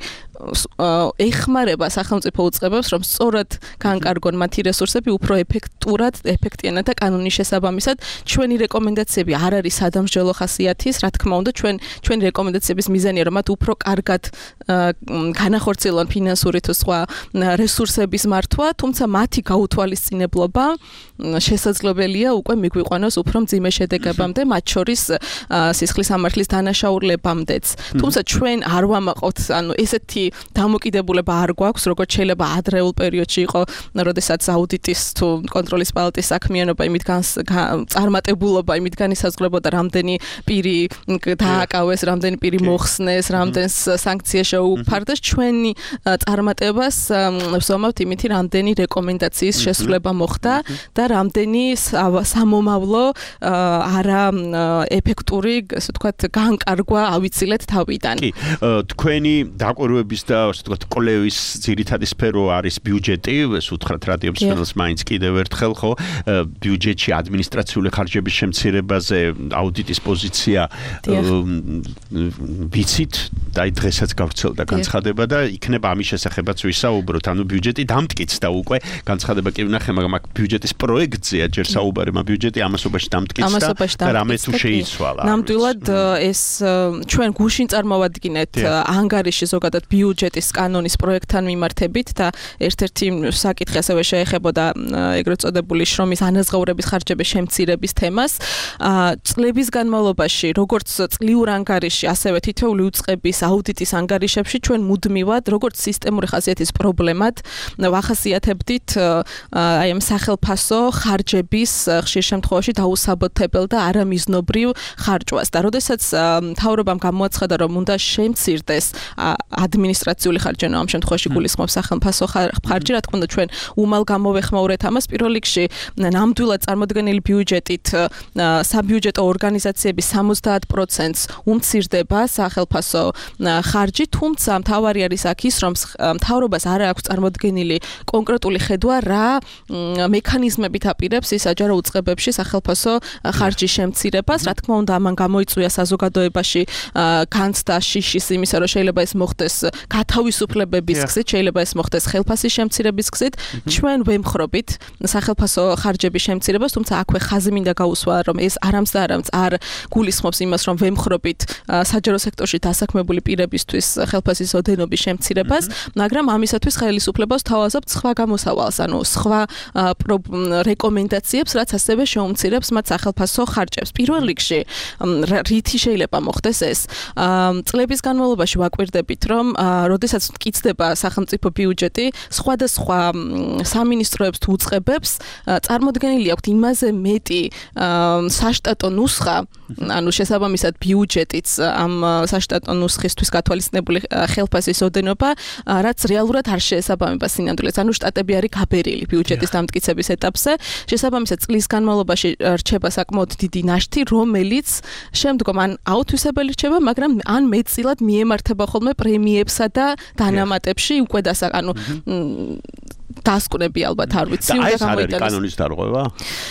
ეხმარება სახელმწიფო უწყებებს, რომ სწორად განკარგონ მათი რესურსები უფრო ეფექტიანად და კანონის შესაბამისად. ჩვენი რეკომენდაციები არ არის სადამსჯელო ხასიათის, რა თქმა უნდა, ჩვენი რეკომენდაციების მიზანია, რომ მათ უფრო კარგად განახორციელონ ფინანსური თუ სხვა რესურსების მართვა, თუმცა მათი გაუთვალისწინებლობა შესაძლებელია უკვე მიგვიყვანოს უფრო მძიმე შედეგებამდე, მათ შორის სისხლის სამართლის დანაშაულებამდეც. თუმცა ჩვენ არ ვამაყობთ, ანუ ესეთი დამოკიდებულება არ გვაქვს, როგორც შეიძლება ადრეულ პერიოდში იყო, როდესაც აუდიტის თუ კონტროლის პალატის საქმიანობა იმით წარმატებულობა იმით განისაზღვრებოდა, რამდენი პირი დააკავეს, რამდენი პირი მოხსნეს, რამდენს სანქცია შეუფარდეს. ჩვენი წარმატებას ვსვამავთ იმით, რამდენი რეკომენდაციის შესრულება მოხდა და რამდენი სამომავლო არა ეფექტური, ასე ვთქვათ, განკარგვა ავიცილეთ თავიდან. კი, თქვენი დაკვირვების და ასე ვთქვათ, კვლევის ძირითადი სფერო არის ბიუჯეტი, ეს უთხრათ რადიოს ფენელს მაინც კიდევ ერთხელ, ხო, ბიუჯეტში ადმინისტრაციული ხარჯების შემცირებაზე აუდიტის პოზიცია ვიცით და დღესაც გავრცელდა განცხადება და იქნება ამის შესახებაც ვისაუბროთ, ანუ ბიუჯეტი დამტკიცდა უკვე, განცხადება კი ვნახე, მაგრამ აქ ბიუჯეტის პროექტზეა ჯერ საუბარია ბიუჯეტი ამასობაში დამტკიცდა და რამე თუ შეიცვალა. ნამდვილად ეს ჩვენ გუშინ წარმოვადგინეთ ანგარიში ზოგადად ბიუჯეტის კანონის პროექტთან მიმართებით და ერთ-ერთი საკითხი ასევე შეეხებოდა ეგრეთ წოდებული შრომის ანაზღაურების ხარჯების შემცირების თემას. წლების განმავლობაში როგორც წლიურ ანგარიში, ასევე თითოეული უწყების აუდიტის ანგარიშებში ჩვენ მუდმივად როგორც სისტემური ხასიათის პრობლემად ვახასიათებდით აი ამ სახელფასო ხარჯების ხშირ შემთხვევაში დაუსაბუთებელ და არამიზნობრივ ხარჯვას და როდესაც მთავრობამ გამოაცხადა რომ უნდა შემცირდეს ადმინისტრაციული ხარჯი, ამ შემთხვევაში გულისხმობს სახელმწიფო ხარჯი, რა თქმა უნდა ჩვენ უმალ გამოვეხმაურეთ ამას. პირველ რიგში ნამდვილად წარმოდგენილი ბიუჯეტით საბიუჯეტო ორგანიზაციების 70%-ს უმცირდება სახელმწიფო ხარჯი, თუმცა მთავარი არის აქ ის, რომ მთავრობას არ აქვს წარმოდგენილი კონკრეტული ხედვა რა მექანიზმებით აპირებს ის საჯარო უწყებებში სახელმწიფო ხარჯის შემცირებას. რა თქმა უნდა ამან გამოიწვია საზოგადოებაში განცდა შიშის იმისა, რომ შეიძლება ეს მოხდეს გათავისუფლებების გზით, შეიძლება ეს მოხდეს ხელფასის შემცირების გზით. ჩვენ ვემხრობით სახელმწიფო ხარჯების შემცირებას, თუმცა აქვე ხაზი მინდა გაუსვა, რომ ეს არამც და არამც არ გულისხმობს იმას, რომ ვემხრობით საჯარო სექტორში დასაქმებული პირებისთვის ხელფასის ოდენობის შემცირებას, მაგრამ ამისათვის ხელისუფლებას თავაზობთ სხვა გამოსავალს, ანუ სხვა რეკომენდაციებს, რაც ასევე შეუმცირებს მათ სახელფასო ხარჯებს. პირველ რიგში რითი შეიძლება მოხდეს ეს? წლების განმავლობაში ვაკვირდებით, რომ როდესაც მტკიცდება სახელმწიფო ბიუჯეტი, სხვადასხვა სამინისტროებს თუ უწყებებს წარმოდგენილი აქვთ იმაზე მეტი საშტატო ნუსხა, ანუ შესაბამისად ბიუჯეტიც ამ საშტატო ნუსხისთვის გათვალისწინებული ხელფასის ოდენობა, რაც რეალურად არ შეესაბამება სინამდვილეს. ანუ შტატები არის გაბერილი ბიუჯეტის დამტკიცების ეტაპზე. შესაბამისად წლის განმავლობაში რჩება საკმაოდ დიდი ნაშთი, რომელიც შემდგომ ან აუთვისებელი რჩება, მაგრამ ან მეტწილად მიემართება ხოლმე პრემიებსა და დანამატებში უკვე ანუ დასკვნები ალბათ არ ვიცი, უნდა გამოიტანოს. კანონის დარღვევა?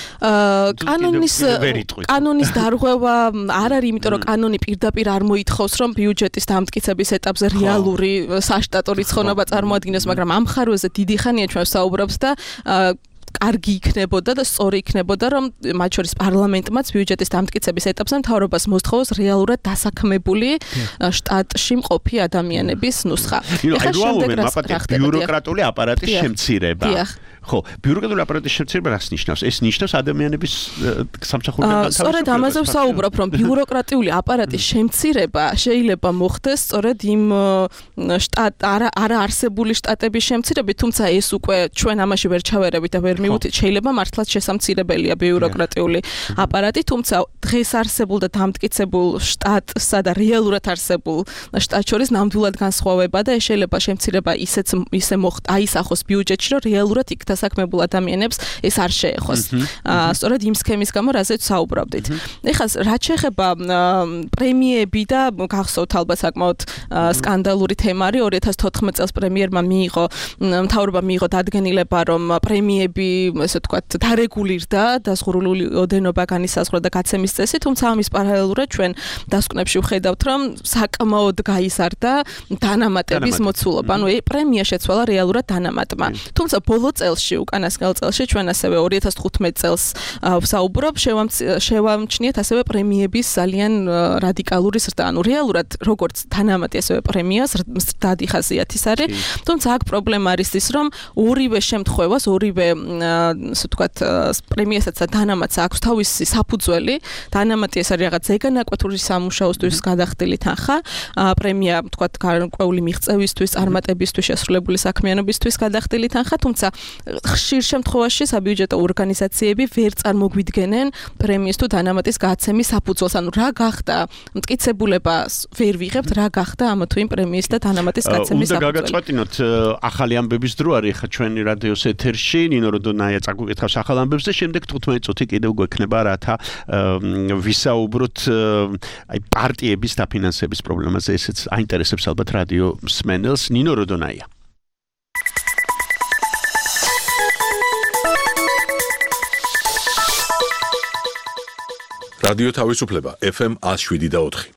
კანონის დარღვევა არ არის, იმიტომ რომ კანონი პირდაპირ არ მოითხოვს, რომ ბიუჯეტის დამტკიცების ეტაპზე რეალური საშტატო რიცხოვნობა წარმოადგინოს, მაგრამ ამ ხარვეზე დიდი ხანია ჩვენ ვსაუბრობთ და კარგი იქნებოდა და სწორი იქნებოდა, რომ მათ შორის პარლამენტმაც ბიუჯეტის დამტკიცების ეტაპზე მთავრობას მოსთხოვოს რეალურად დასაქმებული შტატში მყოფი ადამიანების ნუსხა. ეხლა შემდეგ რა ხდება? ბიუროკრატიული აპარატის შემცირება. ხო, ბიუროკრატიული აპარატის შემცირება რას ნიშნავს? ეს ნიშნავს ადამიანების სამსახურიდან სწორედ ამაზე ვსაუბრობ, რომ ბიუროკრატიული აპარატის შემცირება შეიძლება მოხდეს სწორედ იმ არაარსებული შტატების შემცირებით, თუმცა ეს უკვე ჩვენ ამაში ვერ ჩავერევით და ვერ მივუწით, შეიძლება მართლაც შესამცირებელია ბიუროკრატიული აპარატი, თუმცა დღეს არსებულ და დამტკიცებულ შტატსა და რეალურად არსებულ შტატს შორის ნამდვილად განსხვავება და შეიძლება შემცირება ისე აისახოს ბიუჯეტში, რომ რეალურად იქ დასაქმებულ ადამიანებს ეს არ შეეხოს. სწორედ იმ სქემის გამო, რაზეც საუბრობდით. ეხლა რაც შეეხება პრემიები და გახსოვთ ალბათ საკმაოდ სკანდალური თემა არის 2014 წელს პრემიერმა მთავრობამ მიიღო დადგენილება, რომ პრემიები, ესე ვთქვათ, დარეგულირდა დაზღურული ოდენობა განისაზღვრა და გაცემის წესი, თუმცა ამის პარალელურად ჩვენ დასკვნებში ვხედავთ, რომ საკმაოდ გაიზარდა დანამატების მოცულობა. ანუ პრემია შეცვალა რეალურად დანამატმა. თუმცა ბოლო წელში, უკანასკნელ წელში ჩვენ ასევე 2015 წელს ვსაუბრობ, შევამჩნიეთ ასევე პრემიების ძალიან რადიკალური ზრდა. ანუ რეალურად როგორც დანამატი, ასევე პრემია ზრდადი ხასიათის არის. თუმცა აქ პრობლემა არის ის, რომ ორივე შემთხვევას, ორივე ასე ვთქვათ, პრემიასაც და დანამატს აქვს თავისი საფუძველი. დანამატი ეს არის რაღაც ზეგანაკვეთური სამუშაოსთვის გადახდილი თანხა, პრემია ვთქვათ, გარკვეული მიღწევისთვის, წარმატებისთვის, შესრულებული საქმიანობისთვის გადახდილი თანხა, თუმცა ხშირ შემთხვევაში საბიუჯეტო ორგანიზაციები ვერ წარმოგვიდგენენ პრემიის თუ დანამატის გაცემის საფუძველს. ანუ რა გახდა მტკიცებულება ვერ ვიღებთ, რა გახდა ამა თუ იმ პრემიის და დანამატის გაცემის საფუძველი. უნდა გაგაწყვეტინოთ ახალი ამბების დრო არის ხა ჩვენი რადიოს ეთერში, ნინო როდონაია წაგვიკითხავს ახალ ამბებს და შემდეგ 15 წუთი კიდევ გვექნება რათა ვისაუბროთ აი პარტიების დაფინანსების პრობლემაზე, ესეც აინტერესებს ალბათ რადიო მსმენელს. ნინო როდონაია. რადიო თავისუფლება FM 107.4.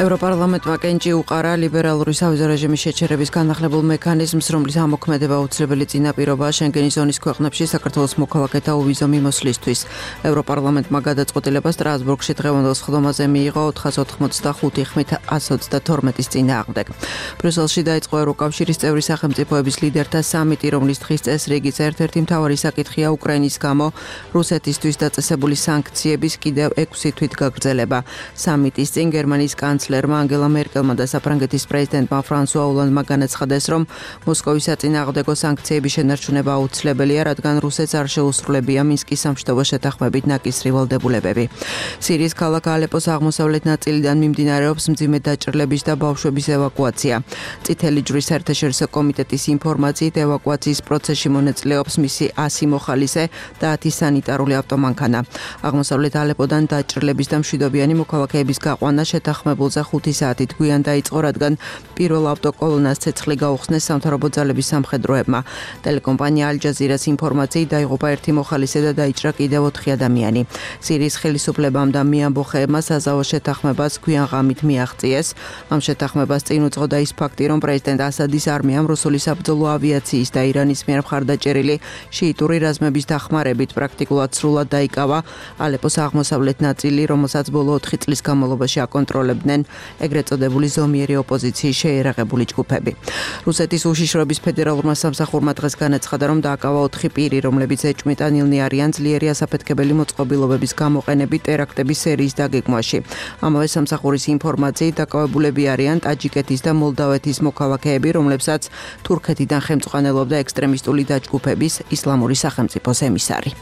ევროპარლამენტმა კენჭი უყარა ლიბერალური სავიზო რეჟიმის შეჩერების განახლებულ მექანიზმს, რომლის ამოქმედება აუცილებელი წინაპირობაა შენგენის ზონის ქვეყნებში საქართველოს მოქალაქეთა უვიზო მიმოსვლისთვის. ევროპარლამენტმა გადაწყვეტილება სტრასბურგში დღევანდელ სხდომაზე მიიღო 485 ხმით 132-ის წინააღმდეგ. ბრიუსელში დაიწყო ევროკავშირის წევრი სახელმწიფოების ლიდერთა სამიტი, რომლის დღის წესრიგის ერთ-ერთი მთავარი საკითხია უკრაინის გამო რუსეთისთვის დაწესებული სანქციების კიდევ 6 თვით გაგრძელება. სამიტის წინ გერმანიის კანცლერმა ანგელა მერკელმა და საფრანგეთის პრეზიდენტმა ფრანსუა ოლანდმა განაცხადეს, რომ მოსკოვის საწინააღმდეგო სანქციების შენარჩუნება აუცილებელია, რადგან რუსეთს არ შეუსრულებია მინსკის სამშვიდობო შეთანხმებით ნაკისრი ვალდებულებები. სირიის ქალაქ ალეპოს აღმოსავლეთ ნაწილიდან მიმდინარეობს მძიმე დაჭრილების და ბავშვების ევაკუაცია. წითელი ჯვრის საერთაშორისო კომიტეტის ინფორმაციით, ევაკუაციის პროცესში მონაწილეობს მისი 100 მოხალისე და 10 სანიტარული ავტომანქანა. აღმოსავლეთ ალეპოდან დაჭრილების და მშვიდობიანი მოქალაქეების გაყვანა შეთანხმებულზე 5 საათით გვიან დაიწყო, რადგან პირველ ავტოკოლონას ცეცხლი გაუხსნეს სამთავრობო ძალების სამხედროებმა. ტელეკომპანია ალ-ჯაზირას ინფორმაციით დაიღუპა 1 მოხალისე და დაიჭრა კიდევ 4 ადამიანი. სირიის ხელისუფლებამ და მიამბოხეებმა საზავო შეთანხმებას გვიან ღამით მიაღწიეს. ამ შეთანხმებას წინ უძღოდა ის ფაქტი, რომ პრეზიდენტ ასადის არმიამ რუსული საბრძოლო ავიაციის და ირანის მიერ მხარდაჭერილი შიიტური რაზმების დახმარებით პრაქტიკულად სრულად დაიკავა ალეპოს აღმოსავლეთ ნაწილი, რომელსაც ბოლო 4 წლის განმავლობაში აკონტროლებდნენ ეგრეთ წოდებული ზომიერი ოპოზიციის შეიარაღებული ჯგუფები. რუსეთის უშიშროების ფედერალურმა სამსახურმა დღეს განაცხადა, რომ დააკავა 4 პირი, რომლებიც ეჭვმიტანილნი არიან ძლიერი ასაფეთქებელი მოწყობილობების გამოყენებით ტერაქტების სერიის დაგეგმვაში. ამავე სამსახურის ინფორმაციით დაკავებულები არიან ტაჯიკეთის და მოლდავეთის მოქალაქეები, რომლებსაც თურქეთიდან ხელმძღვანელობდა ექსტრემისტული დაჯგუფების ისლამური სახელმწიფოს ემისარი.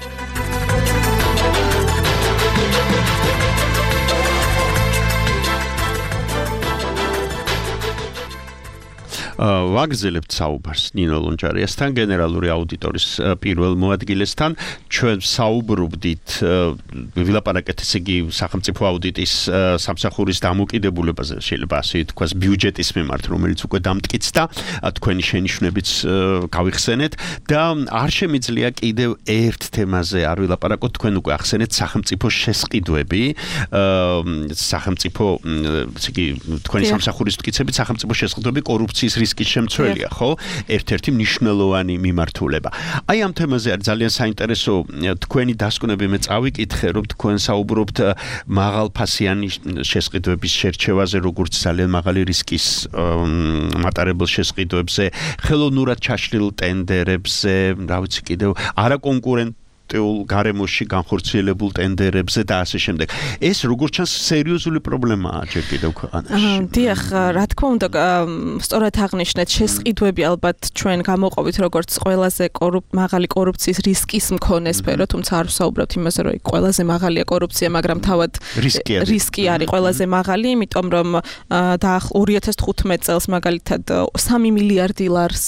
ვაგრძელებთ საუბარს ნინო ლონჯარიასთან, გენერალური აუდიტორის პირველ მოადგილესთან. ჩვენ საუბრობდით ვილაპარაკეთ ესე იგი სახელმწიფო აუდიტის სამსახურის დამოკიდებულებაზე, შეიძლება ასე ითქვას, ბიუჯეტის მიმართ, რომელიც უკვე დამტკიცდა, თქვენი შენიშვნებიც გავიხსენეთ და არ შემიძლია კიდევ ერთ თემაზე არ ვილაპარაკოთ, თქვენ უკვე ახსენეთ სახელმწიფო შესყიდვები, სახელმწიფო ესე იგი თქვენი სამსახურის მტკიცებით სახელმწიფო შესყიდვები კორუფციის რისკის შემცველია, ხო? ერთ-ერთი მნიშვნელოვანი მიმართულება. აი ამ თემაზე არის ძალიან საინტერესო თქვენი დასკვნები, მე წავიკითხე, რომ თქვენ საუბრობთ მაღალფასიანი შესყიდვების შერჩევაზე, როგორც ძალიან მაღალი რისკის მატარებელ შესყიდვებზე, ხელოვნურად ჩაშლილ ტენდერებზე, რა ვიცი კიდევ არაკონკურენტულ გარემოში განხორციელებულ ტენდერებზე და ასე შემდეგ. ეს როგორც ჩანს სერიოზული პრობლემაა ჯერ კიდევ ქვეყანაში. დიახ, რა თქმა უნდა, სწორად აღნიშნეთ, შესყიდვები ალბათ ჩვენ გამოყობით როგორც ყველაზე მაღალი კორუფციის რისკის მქონე სფერო, თუმცა არ ვსაუბრობთ იმაზე, რომ ყველაზე მაღალია კორუფცია, მაგრამ თავად რისკი არის ყველაზე მაღალი, იმიტომ რომ 2015 წელს მაგალითად 3 მილიარდ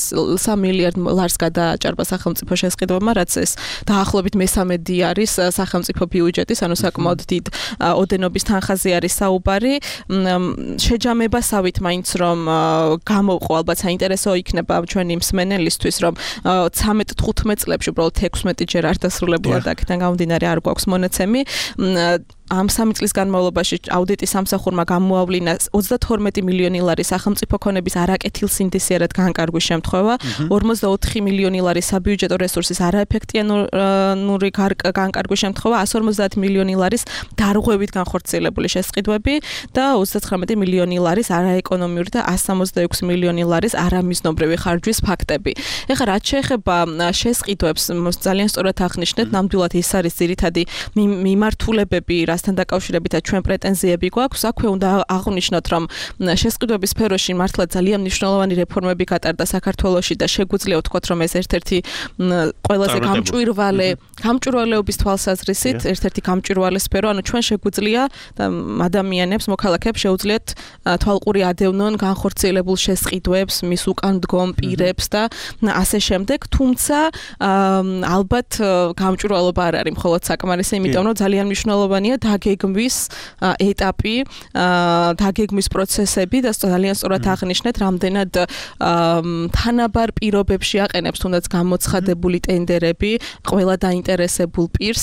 ლარს გადააჭარბა სახელმწიფო შესყიდვებმა, რაც ეს დაახლოებით მესამედი არის სახელმწიფო ბიუჯეტის, ანუ საკმაოდ დიდ ოდენობის თანხაზე არის საუბარი. შეჯამებასავით მაინც რომ გამოვყო, ალბათ საინტერესო იქნება ჩვენი მსმენელისთვის, რომ 13-15 წლებში უბრალოდ 16 ჯერ არ დასრულებულა და აქედან გამომდინარე არ გვაქვს მონაცემი. ამ 3 წლის განმავლობაში აუდიტის სამსახურმა გამოავლინა 32 მილიონი ლარი სახელმწიფო ქონების არაკეთილსინდისიერად განკარგვის შემთხვევა, 44 მილიონი ლარი საბიუჯეტო რესურსის არაეფექტიანური განკარგვის შემთხვევა, 150 მილიონი ლარის დარღვევით განხორციელებული შესყიდვები და 39 მილიონი ლარის არაეკონომიური და 166 მილიონი ლარის არამიზნობრივი ხარჯვის ფაქტები. ეხლა რაც შეეხება შესყიდვებს, ძალიან სწორად აღნიშნეთ, ნამდვილად ის არის ძირითადი მიმართულებები, რასთან დაკავშირებითაც ჩვენ პრეტენზიები გვაქვს. აქვე უნდა აღვნიშნოთ, რომ შესყიდვების სფეროში მართლა ძალიან მნიშვნელოვანი რეფორმები გატარდა საქართველოში და შეგვიძლია ვთქვათ, რომ ეს ერთ-ერთი ყველაზე გამჭვირვალეობის თვალსაზრისით ერთ-ერთი გამჭვირვალე სფერო, ანუ ჩვენ შეგვიძლია ადამიანებს, მოქალაქეებს შეუძლიათ თვალყური ადევნონ განხორციელებულ შესყიდვებს, მის უკან მდგომ პირებს და ასე შემდეგ, თუმცა ალბათ გამჭვირვალობა არ არის მხოლოდ საკმარისი, იმიტომ რომ ძალიან მნიშვნელოვანია დაგეგმვის ეტაპი, დაგეგმვის პროცესები და ძალიან სწორად აღნიშნეთ, რამდენად თანაბარ პირობებში აყენებს თუნდაც გამოცხადებული ტენდერები ყველა დაინტერესებულ პირს.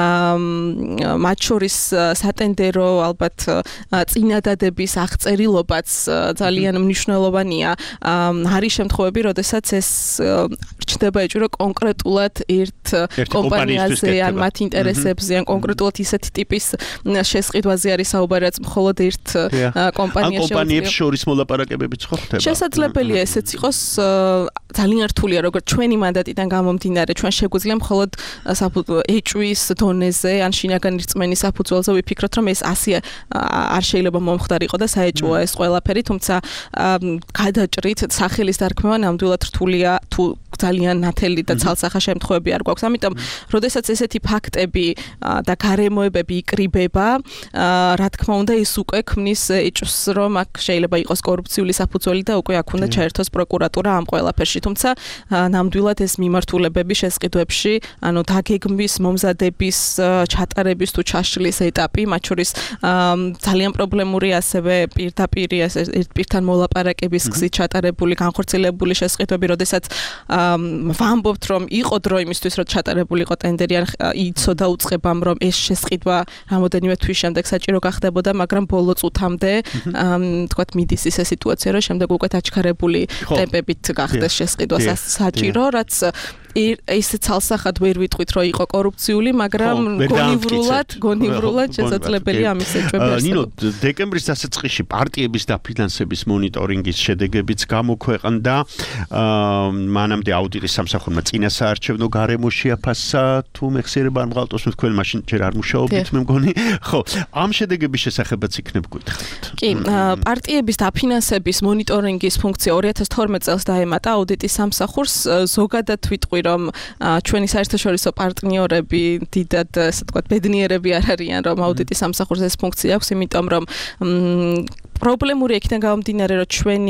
მათ შორის სატენდერო ალბათ წინადადების აღწერილობაც ძალიან მნიშვნელოვანია. არის შემთხვევები, როდესაც ეს რჩება ეჭვრო კონკრეტულად ერთ კომპანიაზე ან მათ ინტერესებზე ან კონკრეტულად ისეთი ტიპის შესყიდვაზე არის საუბარი, რაც მხოლოდ ერთ კომპანიაში ან კომპანიებს შორის მოლაპარაკებებიც ხო ხდება? შესაძლებელია ესეც იყოს, ძალიან რთულია, როგორც ჩვენი მანდატიდან გამომდინარე, ჩვენ შეგვიძლია მხოლოდ ეჭვის დონეზე ან შინაგანი რწმენის საფუძველზე ვიფიქროთ, რომ ეს ასე არ შეიძლება მომხდარიყო და საეჭვოა ეს ყველაფერი, თუმცა გადაჭრით სახელის დარქმევა ნამდვილად რთულია თუ ძალიან ნათელი და ცალსახა შემთხვევები არ გვაქვს. ამიტომ, როდესაც ესეთი ფაქტები და გარემოებები იკრიბება, რა თქმა უნდა, ის უკვე ქმნის ეჭვს, რომ აქ შეიძლება იყოს კორუფციული საფუძველი და უკვე აქ უნდა ჩაერთოს პროკურატურა ამ ყველაფერში. თუმცა ნამდვილად ეს მიმართულებები შესყიდვებში, ანუ დაგეგმვის, მომზადების, ჩატარების თუ ჩაშლის ეტაპი, მათ შორის ძალიან პრობლემური ასევე პირდაპირი ერთ პირთან მოლაპარაკების გზით ჩატარებული, განხორციელებული შესყიდვები, როდესაც ვამბობთ, რომ იყო დრო იმისთვის, რომ ჩატარებულიყო ტენდერი, ან იცოდა უწყებამ, რომ ეს შესყიდვა რამოდენიმე თვის შემდეგ საჭირო გახდებოდა, მაგრამ ბოლო წუთამდე თქვათ მიდის ისე სიტუაცია, რომ შემდეგ უკვე დაჩქარებული ტემპებით გახდეს შესყიდვა საჭირო, რაც ისე ცალსახად ვერ ვიტყვით, რომ იყო კორუფციული, მაგრამ გონივრულად შესაძლებელია ამის ეჭვები არსებობს. ნინო, დეკემბრის დასაწყისში პარტიების დაფინანსების მონიტორინგის შედეგებიც გამოქვეყნდა. მანამდე აუდიტის სამსახურმა წინასაარჩევნო გარემო შეაფასა, თუ მეხსიერება არ მღალატოს, თქვენ მაშინ ჯერ არ მუშაობთ, მე მგონი. ხო, ამ შედეგების შესახებაც იქნებ გითხრათ. კი, პარტიების დაფინანსების მონიტორინგის ფუნქცია 2012 წელს დაემატა აუდიტის სამსახურს, ზოგადად ვიტყვი, რომ ჩვენი საერთაშორისო პარტნიორები დიდად, ასე ვთქვათ, ბედნიერები არ არიან, რომ აუდიტის სამსახურს ეს ფუნქცია აქვს, იმიტომ რომ პრობლემური იქიდან გამომდინარე, რომ ჩვენი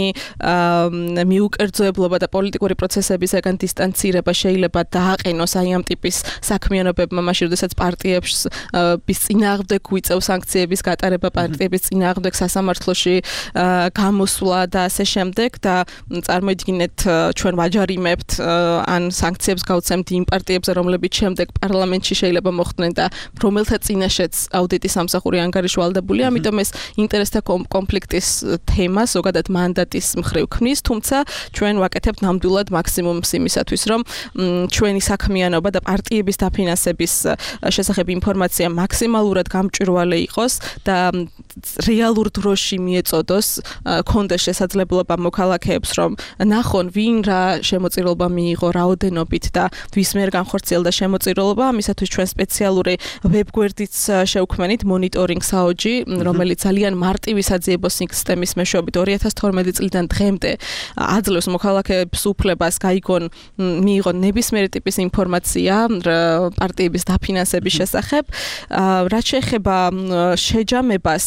მიუკერძოებლობა და პოლიტიკური პროცესებისგან დისტანცირება შეიძლება დააყენოს აი ამ ტიპის საქმიანობებმა, მაშინ როდესაც პარტიებს წინააღმდეგ გვიწევ სანქციების გატარება, პარტიების წინააღმდეგ სასამართლოში გამოსვლა და ასე შემდეგ და წარმოიდგინეთ ჩვენ ვაჯარიმებთ ან სანქციებს გავცემთ იმ პარტიებზე, რომლებიც შემდეგ პარლამენტში შეიძლება მოხვდნენ და რომელთა წინაშეც აუდიტის სამსახური ანგარიშვალდებულია, ამიტომ ეს ინტერესთა კონფლიქტის თემა ზოგადად მანდატის მხრივ ქმნის, თუმცა ჩვენ ვაკეთებთ ნამდვილად მაქსიმუმს იმისათვის, რომ ჩვენი საქმიანობა და პარტიების დაფინანსების შესახებ ინფორმაცია მაქსიმალურად გამჭვირვალე იყოს და რეალურ დროში მიეწოდოს, ქონდეს შესაძლებლობა მოქალაქეებს, რომ ნახონ ვინ რა შემოწირულობა მიიღო, რაოდენობით და ვის მიერ განხორციელდა შემოწირულობა, ამისათვის ჩვენ სპეციალური ვებგვერდიც შევქმნით მონიტორინგ-საოჯი, რომელიც ძალიან მარტივი საძიებო სისტემის მეშვეობით 2012 წლიდან დღემდე აძლევს მოქალაქეებს უფლებას გაიგონ, მიიღონ ნებისმიერი ტიპის ინფორმაცია პარტიების დაფინანსების შესახებ. რაც შეეხება შეჯამებას,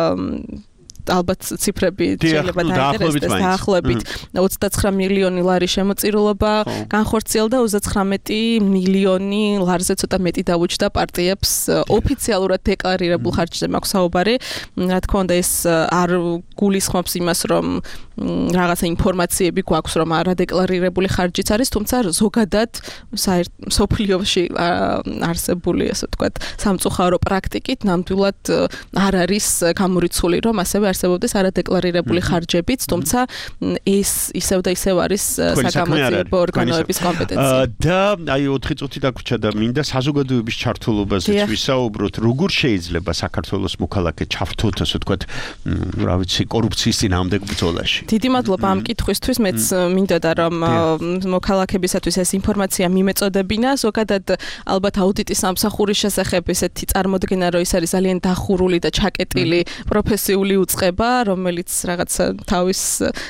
ალბათ ციფრები შეიძლება დაინტერესდეს დაახლოებით 29 მილიონი ლარი შემოწირულობა განხორციელდა 39 მილიონი ლარზე ცოტა მეტი დაუჭდა პარტიებს ოფიციალურად დეკლარირებულ ხარჯზე მაქვს საუბარი რა თქმა უნდა ეს არ გულისხმობს იმას რომ რაღაცა ინფორმაციები გვაქვს რომ არადეკლარირებული ხარჯიც არის თუმცა ზოგადად სოფლიოში არსებული ასე ვთქვათ სამწუხარო პრაქტიკით ნამდვილად არ არის გამორიცხული რომ ასევე არსებობდეს არადეკლარირებული ხარჯებიც, თუმცა ეს ისევ და ისევ არის საგამოძიებო ორგანოების კომპეტენცია. და აი 4 წუთი დაგვრჩა და მინდა საზოგადოების ჩართულობაზეც ვისაუბროთ, როგორ შეიძლება საქართველოს მოქალაქე ჩართოთ, ასე ვთქვათ, რა ვიცი, კორუფციის წინააღმდეგ ბრძოლაში. დიდი მადლობა ამ კითხვისთვის, მეც მინდოდა რომ მოქალაქეებისათვის ეს ინფორმაცია მიმეწოდებინა, ზოგადად ალბათ აუდიტის სამსახურის შესახებ ესეთი წარმოდგენა, რომ ის არის ძალიან დახურული და ჩაკეტილი პროფესიული უწყება, რომელიც რაღაცა თავის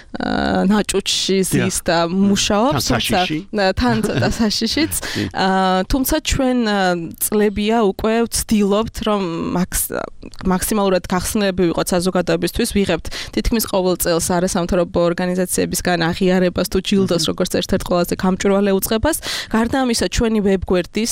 ნაჭუჭში ზის და მუშაობს, თან ცოტა საშიშიც. თუმცა ჩვენ წლებია უკვე ვცდილობთ, რომ მაქსიმალურად გახსნილები ვიყოთ საზოგადოებისთვის, ვიღებთ თითქმის ყოველ წელს არასამ სამთავრობო ორგანიზაციებისგან აღიარებას თუ ჯილდოს როგორც ერთ-ერთ ყველაზე გამჭვირვალე უწყებას. გარდა ამისა, ჩვენი ვებგვერდის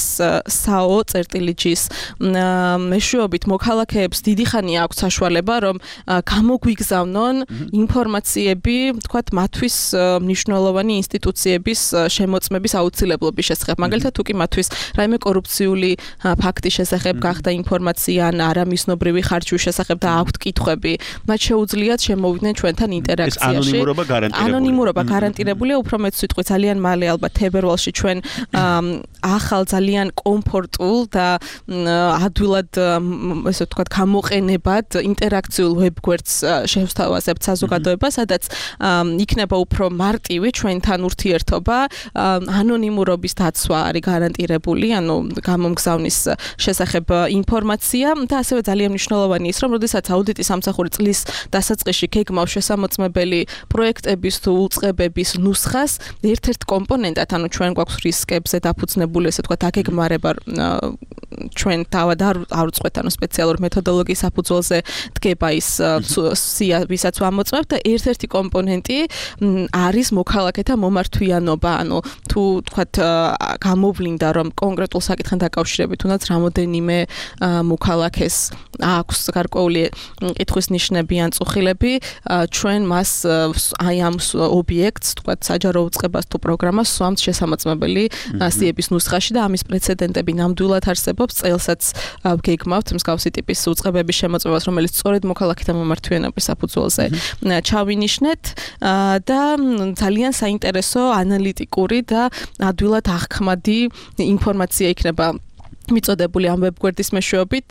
sao.gis მეშვეობით მოქალაქეებს დიდი ხანია აქვს საშუალება, რომ გამოგვიგზავნონ ინფორმაციები, თქვათ, მათთვის მნიშვნელოვანი ინსტიტუციების შემოწმების აუცილებლობის შესახებ. მაგალითად, თუ კი მათთვის რაიმე კორუფციული ფაქტის შესახებ გახდა ინფორმაცია ან არამისნობრივი ხარჯვის შესახებ და აქვთ კითხვები, მათ შეუძლიათ შემოვიდნენ ჩვენთან ინტერაქციაში. ანონიმურობა გარანტირებულია, უფრო მეც ვიტყვი, ძალიან მალე ალბათ თებერვალში ჩვენ ახალ ძალიან კომფორტულ და ადვილად ესე ვთქვათ გამოყენებად ინტერაქციულ ვებგვერდს შევსთავაზებთ საზოგადოებას, სადაც იქნება უფრო მარტივი ჩვენთან ურთიერთობა, ანონიმურობის დაცვა არის გარანტირებული, ანუ გამომგზავნის შესახებ ინფორმაცია და ასევე ძალიან მნიშვნელოვანი ის, რომ როდესაც აუდიტის სამსახური წლის დასაწყისში გეგმავს შესამოწმებელი პროექტების თუ უწყებების ნუსხას, ერთ-ერთ კომპონენტად, ანუ ჩვენ გვაქვს რისკებზე დაფუძნებული, ესე ვთქვათ, აგეგმარება ჩვენ თავად არ უწყვეთ, ანუ სპეციალურ მეთოდოლოგიის საფუძველზე დგება ის სია, ვისაც ვამოწმებთ და ერთ-ერთი კომპონენტი არის მოქალაქეთა მომართვიანობა, ანუ თუ თქვათ გამოვლინდა, რომ კონკრეტულ საკითხთან დაკავშირებით თუნდაც რამოდენიმე მოქალაქეს აქვს გარკვეული კითხვის ნიშნები ან წუხილები, ჩვენ მას აი ამ ობიექტს, თქვათ, საჯარო უწყებას თუ პროგრამას სვამთ შესამოწმებელი სიების ნუსხაში და ამის პრეცედენტები ნამდვილად არსებობს, წელსაც გეგმავთ მსგავსი ტიპის უწყებების შემოწმებას, რომელიც სწორედ მოქალაქეთა მომართვიანობის საფუძველზე ჩავინიშნეთ და ძალიან საინტერესო ანალიტიკური და ადვილად აღქმადი ინფორმაცია იქნება მიწოდებული ამ ვებგვერდის მეშვეობით,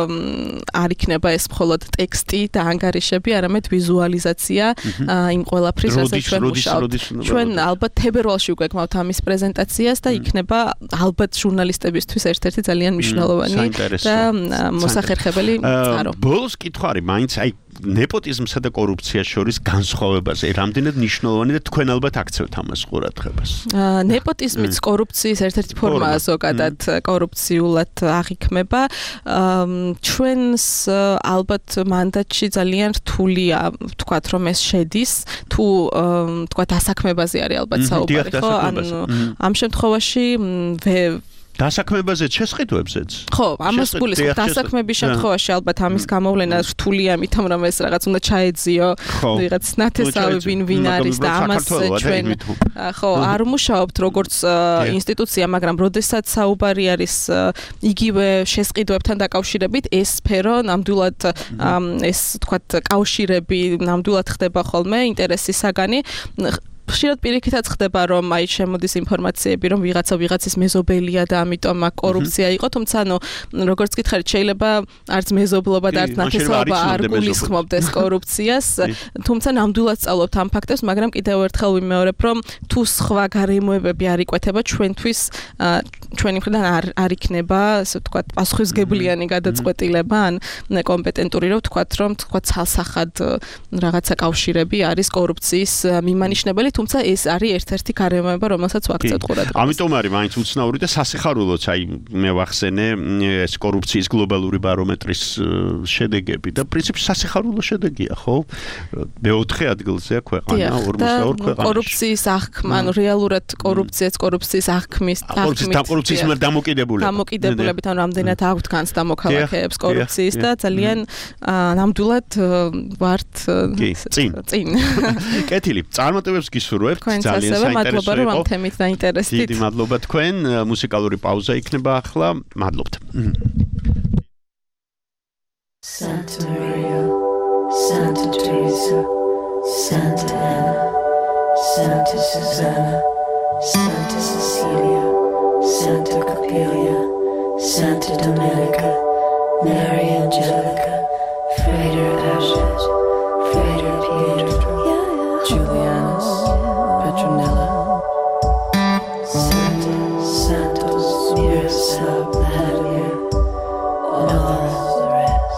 არ იქნება ეს მხოლოდ ტექსტი და ანგარიშები, არამედ ვიზუალიზაცია იმ ყველაფრის, რასაც ჩვენ მუშაობთ. ჩვენ ალბათ თებერვალში გვეკმავთ ამის პრეზენტაციას და იქნება ალბათ ჟურნალისტებისთვის ერთ-ერთი ძალიან მნიშვნელოვანი და მოსახერხებელი წყარო. ბოლოს კითხვა არის, მაინც აი ნეპოტიზმსა და კორუფციას შორის განსხვავებაზე რამდენად მნიშვნელოვანი და თქვენ ალბათ აქცევთ ამას ყურადღებას. ნეპოტიზმიც კორუფციის ერთ-ერთი ფორმაა ზოგადად კორუფციულად აღიქმება. ჩვენს ალბათ მანდატში ძალიან რთულია ვთქვათ, რომ ეს შედის, თუ ვთქვათ ასაქმებაზე არის ალბათ საუბარი, ხო? ამ შემთხვევაში დასაქმებაზე შესყიდვებზეც? ხო, ამას გულისხმობ. დასაქმების შემთხვევაში ალბათ ამის გამოვლენა რთულია, ამიტომ რომ ეს რაღაც უნდა ჩაეძიო, ვიღაც ნათესავი ვინ არის და ამას ჩვენ ხო, არ მუშაობთ როგორც ინსტიტუცია, მაგრამ როდესაც საუბარი არის იგივე შესყიდვებთან დაკავშირებით, ეს სფერო ნამდვილად ეს თქვათ კავშირები ნამდვილად ხდება ხოლმე ინტერესის საგანი. ხშირად პირიქითაც ხდება, რომ აი შემოდის ინფორმაციები, რომ ვიღაცის მეზობელია და ამიტომ აქ კორუფცია იყო, თუმცა ანუ როგორც გითხარით, შეიძლება არც მეზობლობა და არც ნათესაობა არ გულისხმობდეს კორუფციას, თუმცა ნამდვილად სწავლობთ ამ ფაქტებს, მაგრამ კიდევ ერთხელ ვიმეორებ, რომ თუ სხვა გარემოებები არ იკვეთება, ჩვენთვის ჩვენი მხრიდან არ იქნება, ასე ვთქვათ, პასუხისგებლიანი გადაწყვეტილება ან კომპეტენტური, რომ ვთქვათ, ცალსახად რაღაცა კავშირები არის კორუფციის მიმანიშნებელი, თუმცა ეს არის ერთ-ერთი გარემოება, რომელსაც ვაქცევთ ყურადღებას. ამიტომ არის მაინც უცნაური და სასიხარულოც, აი მე ვახსენე ეს კორუფციის გლობალური ბარომეტრის შედეგები და პრინციპში სასიხარულო შედეგია, ხო? მე-4 ადგილზეა ქვეყანა 42 ქვეყანაში. კორუფციის აღქმა, ანუ რეალურად კორუფციის აღქმის კორუფციის მიერ დამოკიდებულებით, ანუ რამდენად აქვთ განცდა მოქალაქეებს კორუფციის და ძალიან ნამდვილად ვართ წინ. კეთილი, წარმატებებს გისურვებთ, ძალიან საინტერესო იყო. ამ თემით დაინტერესდით. დიდი მადლობა თქვენ, მუსიკალური პაუზა იქნება ახლა. მადლობთ. Santa Maria, Santa Teresa, Santa Anna, Santa Susanna, Santa Cecilia, Santa Capilia, Santa Domenica, Mary Angelica, Frater Ashes, Frater Pietro, Julianus, Petronella, Santa Santos, Miroslav, Vladimir, all the rest.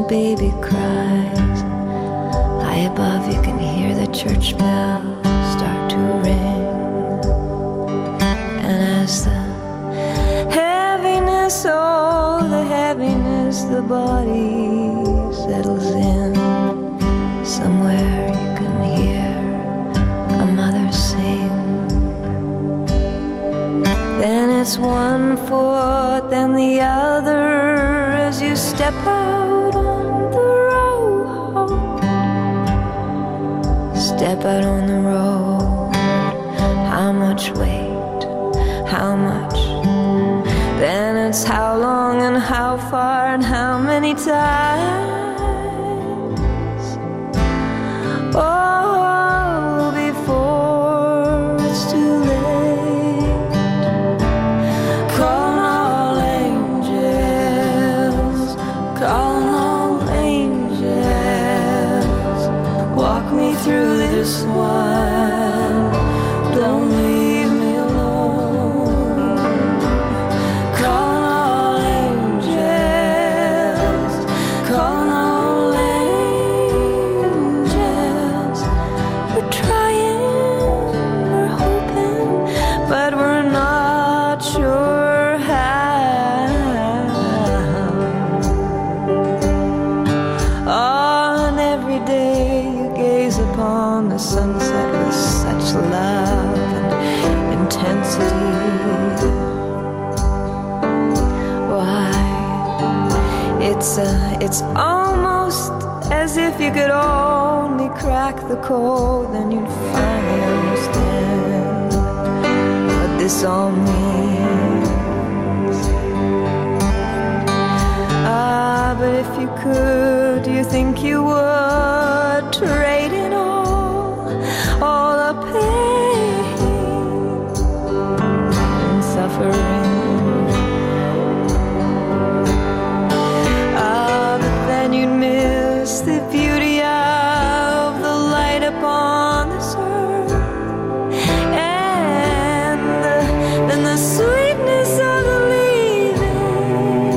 baby cries. High above you can hear the church bells start to ring. And as the heaviness, oh the heaviness, the body settles in, somewhere you can hear a mother sing. Then it's one foot, then the other, as you step out on the road. Step out on the road. How much weight? How much? Then it's how long and how far and how many times. Oh, before it's too late. Call all angels, call all angels. Walk me through this one. Don't leave me alone. Call all angels, call all angels. We're trying, we're hoping, but we're not sure how. On every day you gaze upon the sunset with such love and intensity. Why, it's almost as if you could only crack the code, then you'd finally understand what this all means. But if you could, do you think you would trade in all the pain and suffering? But then you'd miss the beauty of the light upon this earth, and the sweetness of the leaving.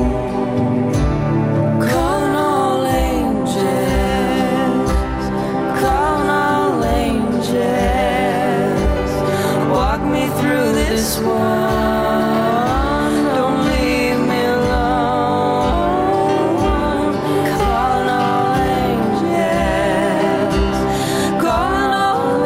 Call all angels, call all angels. Walk me through this one. Don't leave me alone. Call all angels, call all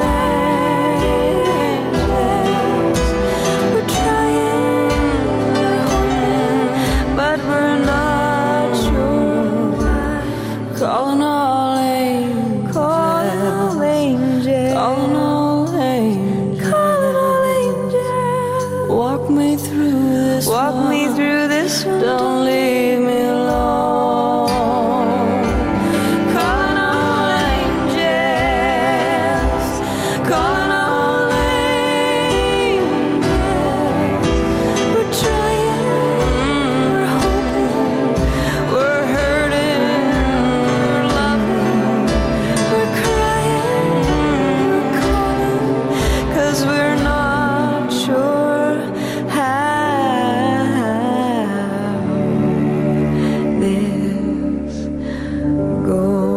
angels. We're trying, we're hoping, but we're not sure why. Calling all angels, calling all angels, calling all angels, calling all angels. Walk me through this, walk me through this. Don't leave me alone. Calling all angels, calling all angels. We're trying, we're hoping, we're hurting, we're loving, we're crying, we're calling, 'cause we're not sure how this goes.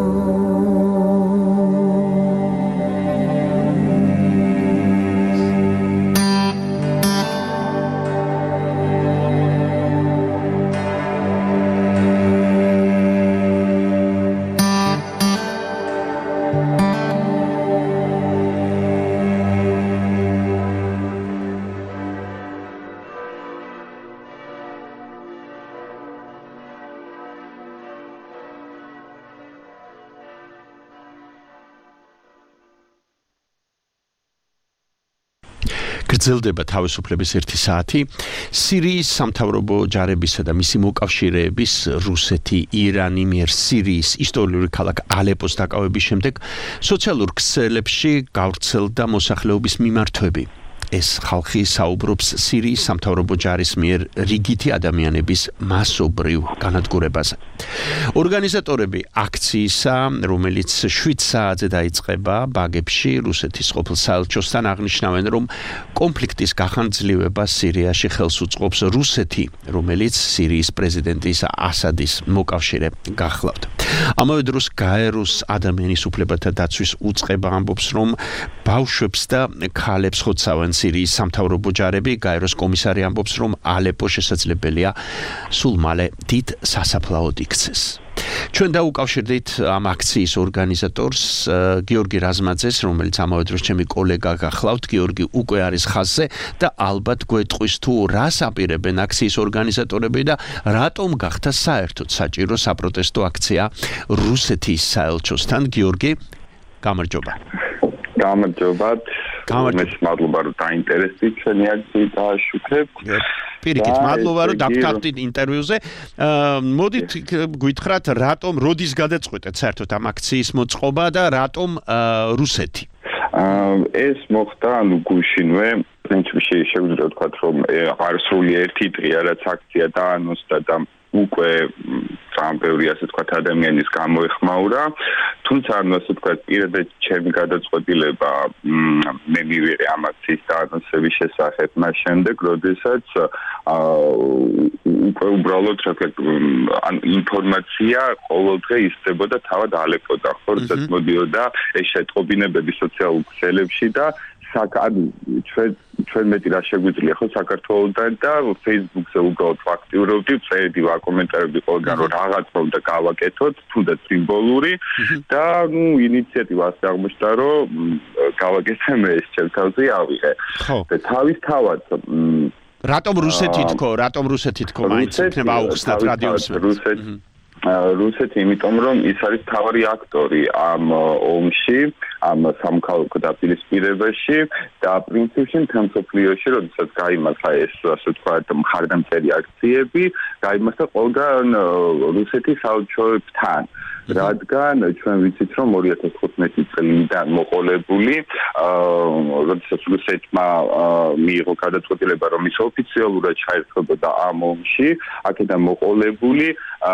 გრძელდება თავისუფლების 1 საათი. სირიის სამთავრობო ჯარებისა და მისი მოკავშირეების რუსეთი, ირანი მიერ სირიის ისტორიული ქალაქ ალეპოს დაკავების შემდეგ სოციალურ ქსელებში გავრცელდა მოსახლეობის მიმართვები. ეს ხალხი საუბრობს სირიის სამთავრობო ჯარის მიერ რიგითი ადამიანების მასობრივ განადგურებაზე. ორგანიზატორები აქციისა, რომელიც 7 საათზე დაიწყება ბაგებში, რუსეთის ყოფილ საელჩოსთან აღნიშნავენ, რომ კონფლიქტის გახანგრძლივებას სირიაში ხელს უწყობს რუსეთი, რომელიც სირიის პრეზიდენტის ასადის მოკავშირე გახლავთ. ამავე დროს გაეროს ადამიანის უფლებათა დაცვის უწყება ამბობს, რომ ბავშვებს და ქალებს ხოცავენ სირიის სამთავრობო ჯარები. გაეროს კომისარი ამბობს, რომ ალეპო შესაძლებელია სულ მალე დიდ სასაფლაოდ იქცეს. ჩვენ დაუკავშირდით ამ აქციის ორგანიზატორს გიორგი რაზმაძეს, რომელიც ამავე დროს ჩემი კოლეგა გახლავთ. გიორგი უკვე არის ხაზზე და ალბათ გვეტყვის თუ რას აპირებენ აქციის ორგანიზატორები და რატომ გახდა საერთოდ საჭირო საპროტესტო აქცია რუსეთის საელჩოსთან. გიორგი, გამარჯობა. გამარჯობათ. მადლობა რომ დაინტერესდით ჩვენი აქციით დააშუქებთ. პირიქით, მადლობა რომ დაგთავდით ინტერვიუზე. მოდით გითხრათ, რატომ როდის გადაწყვეტეთ საერთოდ ამ აქციის მოწყობა და რატომ რუსეთი? ეს მოხდა გუშინვე, პრინციპში შეგვიძლია ვთქვათ, რომ სრული ერთი დღეა რაც აქცია დაანონსდა და უკვე ძალიან ბევრი ასე ვთქვათ ადამიანის გამოეხმაურა. თუმცა ასე ვთქვათ, პირადად ჩემი გადაწყვეტილება მე მივიღე ამ აქციის დაანონსების შესახებ მას შემდეგ, როდესაც უკვე უბრალოდ ინფორმაცია ყოველდღე იზრდებოდა თავად ალეპოდან, როდესაც მოდიოდა ეს შეტყობინებები სოციალურ ქსელებში და ჩვენ მეტი რა შეგვიძლია ხო საქართველოსთან და Facebook-ზე უბრალოდ ვაქტიურობდი, წერდი ვაკომენტარებდი ყველგან რომ რაღაც უნდა გავაკეთოთ, თუნდაც სიმბოლური და ინიციატივა ასე აღმოჩნდა რომ გავაკეთე მე ეს ჩემ თავზე ავიღე. და თავისთავად რატომ რუსეთი თქო მაინც იქნება აუხსნათ რადიოს რუსეთი, იმიტომ რომ ის არის მთავარი აქტორი ამ ომში, ამ სამოქალაქო დაპირისპირებაში და პრინციპში მთელ მსოფლიოში, როდესაც გაიმართა ეს ასე ვთქვათ მხარდამჭერი აქციები, გაიმართა ყველგან რუსეთის საელჩოებთან. რადგან ჩვენ ვიცით რომ 2015 წლიდან მოყოლებული, როდესაც რუსეთმა მიიღო გადაწყვეტილება რომ ის ოფიციალურად ჩაერთვებოდა ამ ომში, აქედან მოყოლებული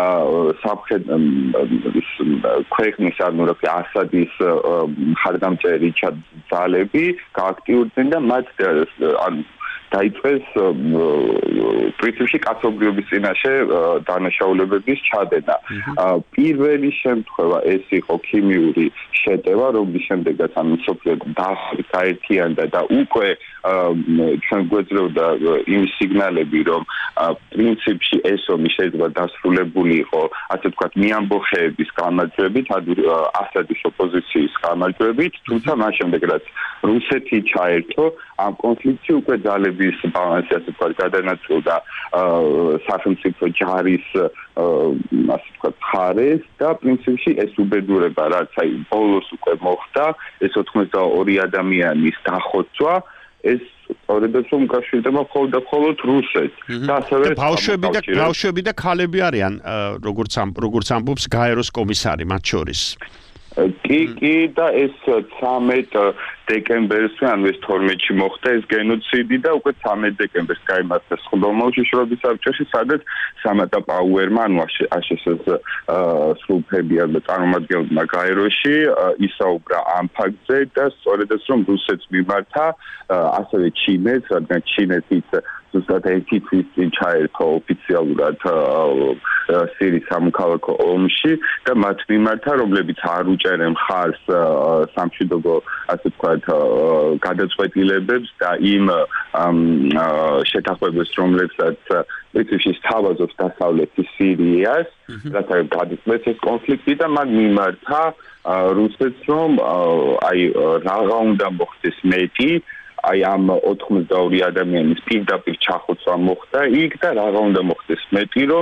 ქვეყნის ასადის მხარდამჭერი ძალები გააქტიურდნენ და მათ დაიწყეს პრინციპში კაცობრიობის წინაშე დანაშაულებების ჩადენა. პირველი შემთხვევა ეს იყო ქიმიური შეტევა, რომლის შემდეგაც ამ მსოფლიო გაერთიანდა და უკვე ჩვენ გვეძლევდა იმის სიგნალები, რომ პრინციპში ეს ომი შეიძლება დასრულებული იყო, ასე ვთქვათ, მიამბოხეების გამარჯვებით, ასადის ოპოზიციის გამარჯვებით, თუმცა მას შემდეგ რაც რუსეთი ჩაერთო ამ კონფლიქტში უკვე ძალების ბალანსი ასე ვთქვათ გადანაწილდა სახელმწიფო ჯარის ასე ვთქვათ მხარეს და პრინციპში ეს უბედურება რაც აი ბოლოს უკვე მოხდა, ეს 82 ადამიანის დახოცვა, ეს სწორედაც რომ უკავშირდება მხოლოდ რუსეთს და ასევე ბავშვები და ქალები არიან როგორც ამბობს გაეროს კომისარი მათ შორის. კი და ეს 13 დეკემბერს ანუ ეს 12-ში მოხდა ეს გენოციდი და უკვე 13 დეკემბერს გაიმართა სხდომაში შრობის საბჭოში, სადაც სამატა პაუერმა ანუ აშშ-ს სრულფებიან წარმომადგენლებმა გაეროში ისაუბრა ამ ფაქტზე და სწორედაც რომ რუსეთს მიმართა ასევე ჩინეთს, რადგან ჩინეთიც ზუსტად ერთი თვის წინ ჩაერთო ოფიციალურად სირიის სამოქალაქო ომში და მათ მიმართა, რომლებიც არ უჭერენ მხარს სამშვიდობო ასე ვთქვათ გადაწყვეტილებებს და იმ შეთანხმებებს, რომლებსაც პრინციპში სთავაზობს დასავლეთი სირიას, რათა გადაწყვეტს ეს კონფლიქტი და მათ მიმართა რუსეთს, რომ აი რაღა უნდა მოხდეს მეტი აი ამ 82 ადამიანის პირდაპირ ჩახოცვა მოხდა იქ და რაღა უნდა მოხდეს მეტი, რომ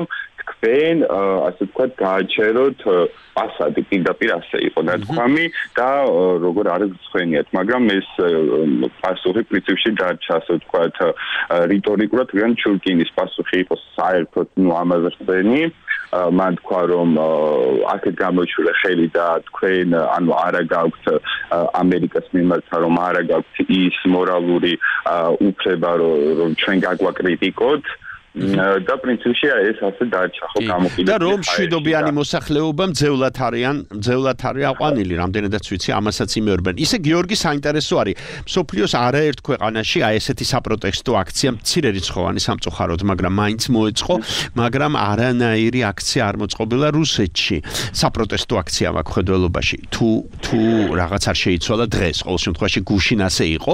თქვენ ასე ვთქვათ გააჩეროთ ასადი პირდაპირ ასე იყო ნათქვამი და როგორ არის გწვენიათ, მაგრამ ეს პასუხი პრინციპში დარჩა ასე ვთქვათ რიტორიკულად ვიან ჩურკინის პასუხი იყო საერთოდ ამაზე ხდენი მან თქვა რომ აქეთ გამოჩვირე ხელი და თქვენ ანუ არა გაქვთ ამერიკას მიმართ რომ არა გაქვთ ის მორალური უფლება რომ ჩვენ გაგვაკრიტიკოთ და პრინციპში ეს ასე დარჩა ხო გამოკიდებული და რომ მშვიდობიანი მოსახლეობა მძევლად არის აყვანილი რამდენადაც ვიცი ამასაც იმეორებენ ისე გიორგი საინტერესო არის მსოფლიოს არაერთ ქვეყანაში აი ესეთი საპროტესტო აქცია მცირე რიცხოვანი სამწუხაროდ მაგრამ მაინც მოეწყო მაგრამ არანაირი აქცია არ მოწყობილა რუსეთში საპროტესტო აქცია მაქვს ხედველობაში თუ რაღაც არ შეიცვალა დღეს ყოველ შემთხვევაში გუშინ ასე იყო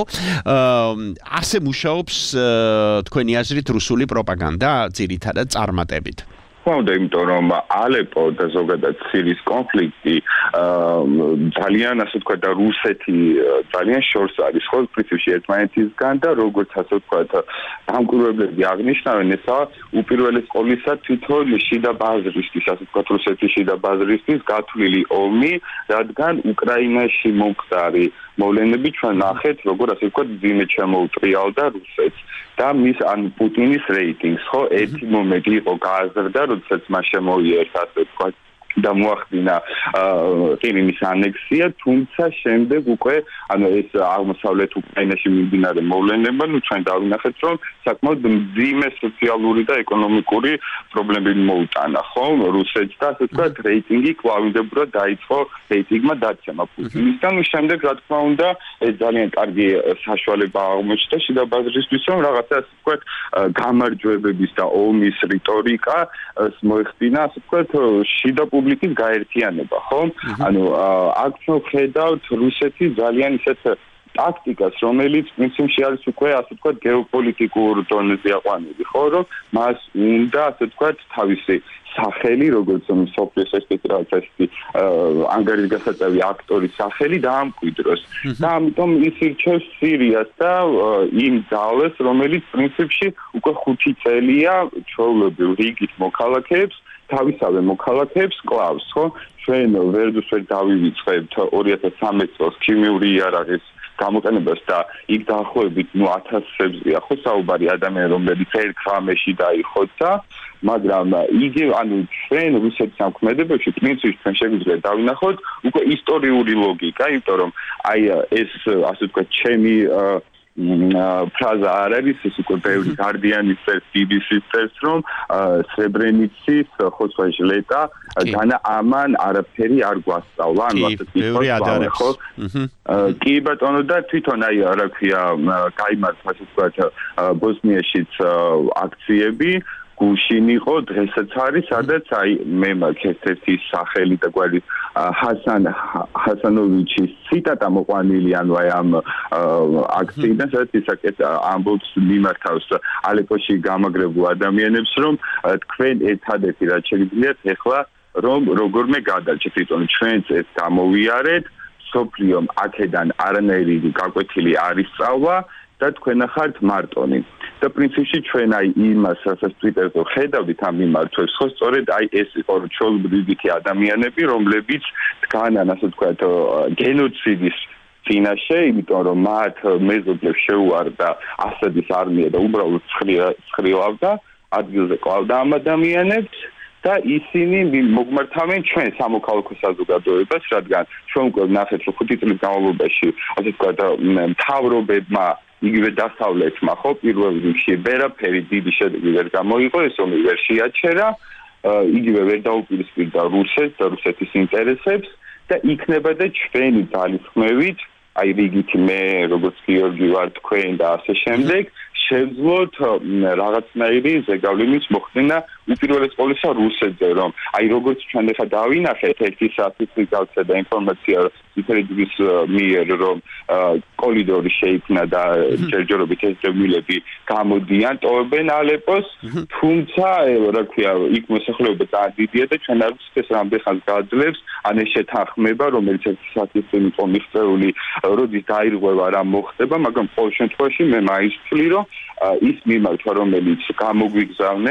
ასე მუშაობს თქვენი აზრით რუსული პროპაგანდა და ძირითადად წარმატებით. ხონდა იმიტომ რომ ალეპო და ზოგადად სირიის კონფლიქტი ძალიან ასე ვთქვათ და რუსეთი ძალიან შორს არის ხო პრინციპში ერთმანეთისგან და როგორც ასე ვთქვათ დამკვირვებლები აღნიშნავენ ესა უპირველეს ყოვლისა თვითონ შიდა ბაზრისთვის ასე ვთქვათ რუსეთის შიდა ბაზრისთვის გათვლილი ომი რადგან უკრაინაში მომხდარი მოვლენები ჩვენ ნახეთ როგორ ასე ვთქვათ ძიმე ჩამოუტრიალდა რუსეთს და მის ან პუტინის რეიტინგს ხო ერთი მომენტი იყო გააზრდა როდესაც მას შემოიერთა ასე ვთქვათ და მოახდინა ყირიმის ანექსია თუმცა შემდეგ უკვე ანუ ეს აღმოსავლეთ უკრაინაში მიმდინარე მოვლენება ნუ ჩვენ დავინახეთ რომ საკმაოდ მძიმე სოციალური და ეკონომიკური პრობლემები მოუტანა ხო რუსეთს და ასე ვთქვათ რეიტინგი კვლავინდებურად დაიწყო რეიტინგმა დაცემა პუტინისთან ნუ შემდეგ რა თქმა უნდა ეს ძალიან კარგი საშუალება აღმოჩნდა შიდა ბაზრისთვის რომ რაღაცა ასე ვთქვათ გამარჯვებების და ომის რიტორიკა მოეხდინა ასე ვთქვათ შიდა პუბლიკის გაერთიანება, ხო? ანუ აქ ხედავთ რუსეთი ძალიან ისეთ ტაქტიკას, რომელიც პრინციპში არის უკვე ასე ვთქვათ გეოპოლიტიკურ დონეზე აყვანილი, ხო, რომ მას უნდა ასე ვთქვათ თავისი სახელი, როგორც მსოფლიოს ერთ-ერთი რაღაცა ანგარიშ გასაწევი აქტორის სახელი დაამკვიდროს. და ამიტომ ის ირჩევს სირიას და იმ ძალას, რომელიც პრინციპში უკვე 5 წელია ჩვეულებრივ რიგით მოქალაქეებს თავისავე მოქალაქეებს კლავს, ხო? ჩვენ ვერდუს ვერ დავივიწყებთ 2013 წელს ქიმიური იარაღის გამოყენებას და იქ დაახლოებით 1000-ებზეა ხო საუბარი ადამიანი რომელიც ერთ-ღამეში დაიხოცა, მაგრამ იგი ანუ ჩვენ რუსეთის სამქმედებებში პრინციპში ჩვენ შეგვიძლია დავინახოთ უკვე ისტორიული ლოგიკა, იმიტომ რომ აი ეს ასე ვთქვათ ჩემი ფრაზა არ არის ეს უკვე ბევრი გარდიანის წერს BBC-ს წერს რომ სრებრენიცის ხოცვა ჟლეტა განა ამან არაფერი არ გვასწავლა ანუ ასეთი ხო კი ბატონო და თვითონ აი რა ქვია გაიმართა ასე ვთქვათ ბოსნიაშიც აქციები გუშინ იყო დღესაც არის სადაც აი მე მაქვს ერთ-ერთი სახელი და გვარი ჰასანოვიჩის ციტატა მოყვანილი ანუ აი ამ აქციიდან სადაც ისაკეთ ამბობს მიმართავს ალეპოში გამაგრებულ ადამიანებს რომ თქვენ ერთადერთი რაც შეგიძლიათ ეხლა რომ როგორმე გადარჩეთ თვითონ ჩვენც ეს გამოვიარეთ სოფლიომ აქედან არანაირი გაკვეთილი არ ისწავლა და თქვენ ახართ მარტონი და პრინციპში ჩვენ აი იმას რასაც ტვიტერზე ხედავდით ამ მიმართვებს ხო სწორედ აი ეს იყო ჩვეულებრივი ადამიანები რომლებიც დგანან ასე ვთქვათ გენოციდის წინაშე იმიტომ რომ მათ მეზობლებს შეუარდა ასადის არმია და უბრალოდ ცხრილავდა ადგილზე კლავდა ამ ადამიანებს და ისინი მოგმართავენ ჩვენ სამოქალაქო საზოგადოებას რადგან ჩვენ უკვე ნახეთ რომ 5 წლის განმავლობაში ასე ვთქვათ მთავრობებმა იგივე დასავლეთმა ხო პირველ რიგში ვერაფერი დიდი შედეგი ვერ გამოიღო ეს ომი ვერ შეაჩერა იგივე ვერ დაუპირისპირდა რუსეთს და რუსეთის ინტერესებს და იქნებოდა ჩვენი ძალისხმევით აი რიგითი მე როგორც გიორგი ვარ თქვენ და ასე შემდეგ შევძლოთ რაღაცნაირი ზეგავლენის მოხდენა უპირველეს ყოვლისა რუსეთზე რომ აი როგორც ჩვენ ახლა დავინახეთ ერთი საფრთხის გავცედა ინფორმაცია ინტერვიუის მიერ რომ კორიდორი შეიქმნა და ჯერჯერობით ეს დევნილები გამოდიან ტოვებენ ალეპოს თუმცა რა ქვია იქ მოსახლეობა დადიდია და ჩვენ არ ვიცით ეს რამდენ ხანს გაძლევს ან ეს შეთანხმება რომელიც ერთი საფრთხის იყო მიღწეული როდის დაირღვევა რა მოხდება მაგრამ ყოველ შემთხვევაში მე მაინც ვთვლი რომ ის მიმართვა რომელიც გამოგვიგზავნეს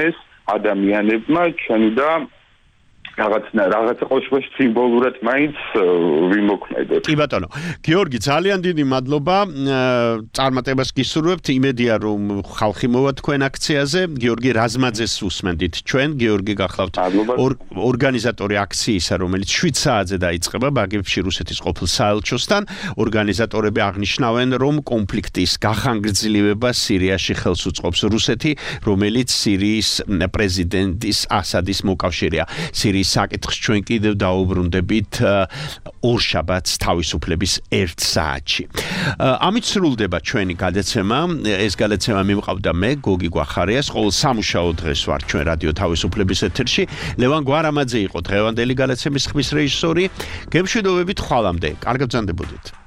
ადამიანებმა ჩვენი და რაღაცა ყოველშვენში სიმბოლურად მაინც ვიმოქმედოთ. კი ბატონო, გიორგი, ძალიან დიდი მადლობა. წარმატებას გისურვებთ. იმედია რომ ხალხი მოვა თქვენ აქციაზე. გიორგი რაზმაძეს უსმენდით ჩვენ. გიორგი გახლავთ ორგანიზატორი აქციისა, რომელიც 7 საათზე დაიწყება ბაგებში რუსეთის ყოფილ საელჩოსთან. ორგანიზატორები აღნიშნავენ, რომ კონფლიქტის გახანგრძლივება სირიაში ხელს უწყობს რუსეთი, რომელიც სირიის პრეზიდენტის ასადის მოკავშირეა. სირიის საკითხს ჩვენ კიდევ დაუბრუნდებით ორშაბათს თავისუფლების 1 საათში. ამით სრულდება ჩვენი გადაცემა. ეს გადაცემა მიმყავდა მე, გოგი გვახარიას. ყოველ სამუშაო დღეს ვარ ჩვენ რადიო თავისუფლების ეთერში. ლევან გვარამაძე იყო დღევანდელი გადაცემის ხმის რეჟისორი. გემშვიდობებით ხვალამდე. კარგად ბრძანდებოდეთ.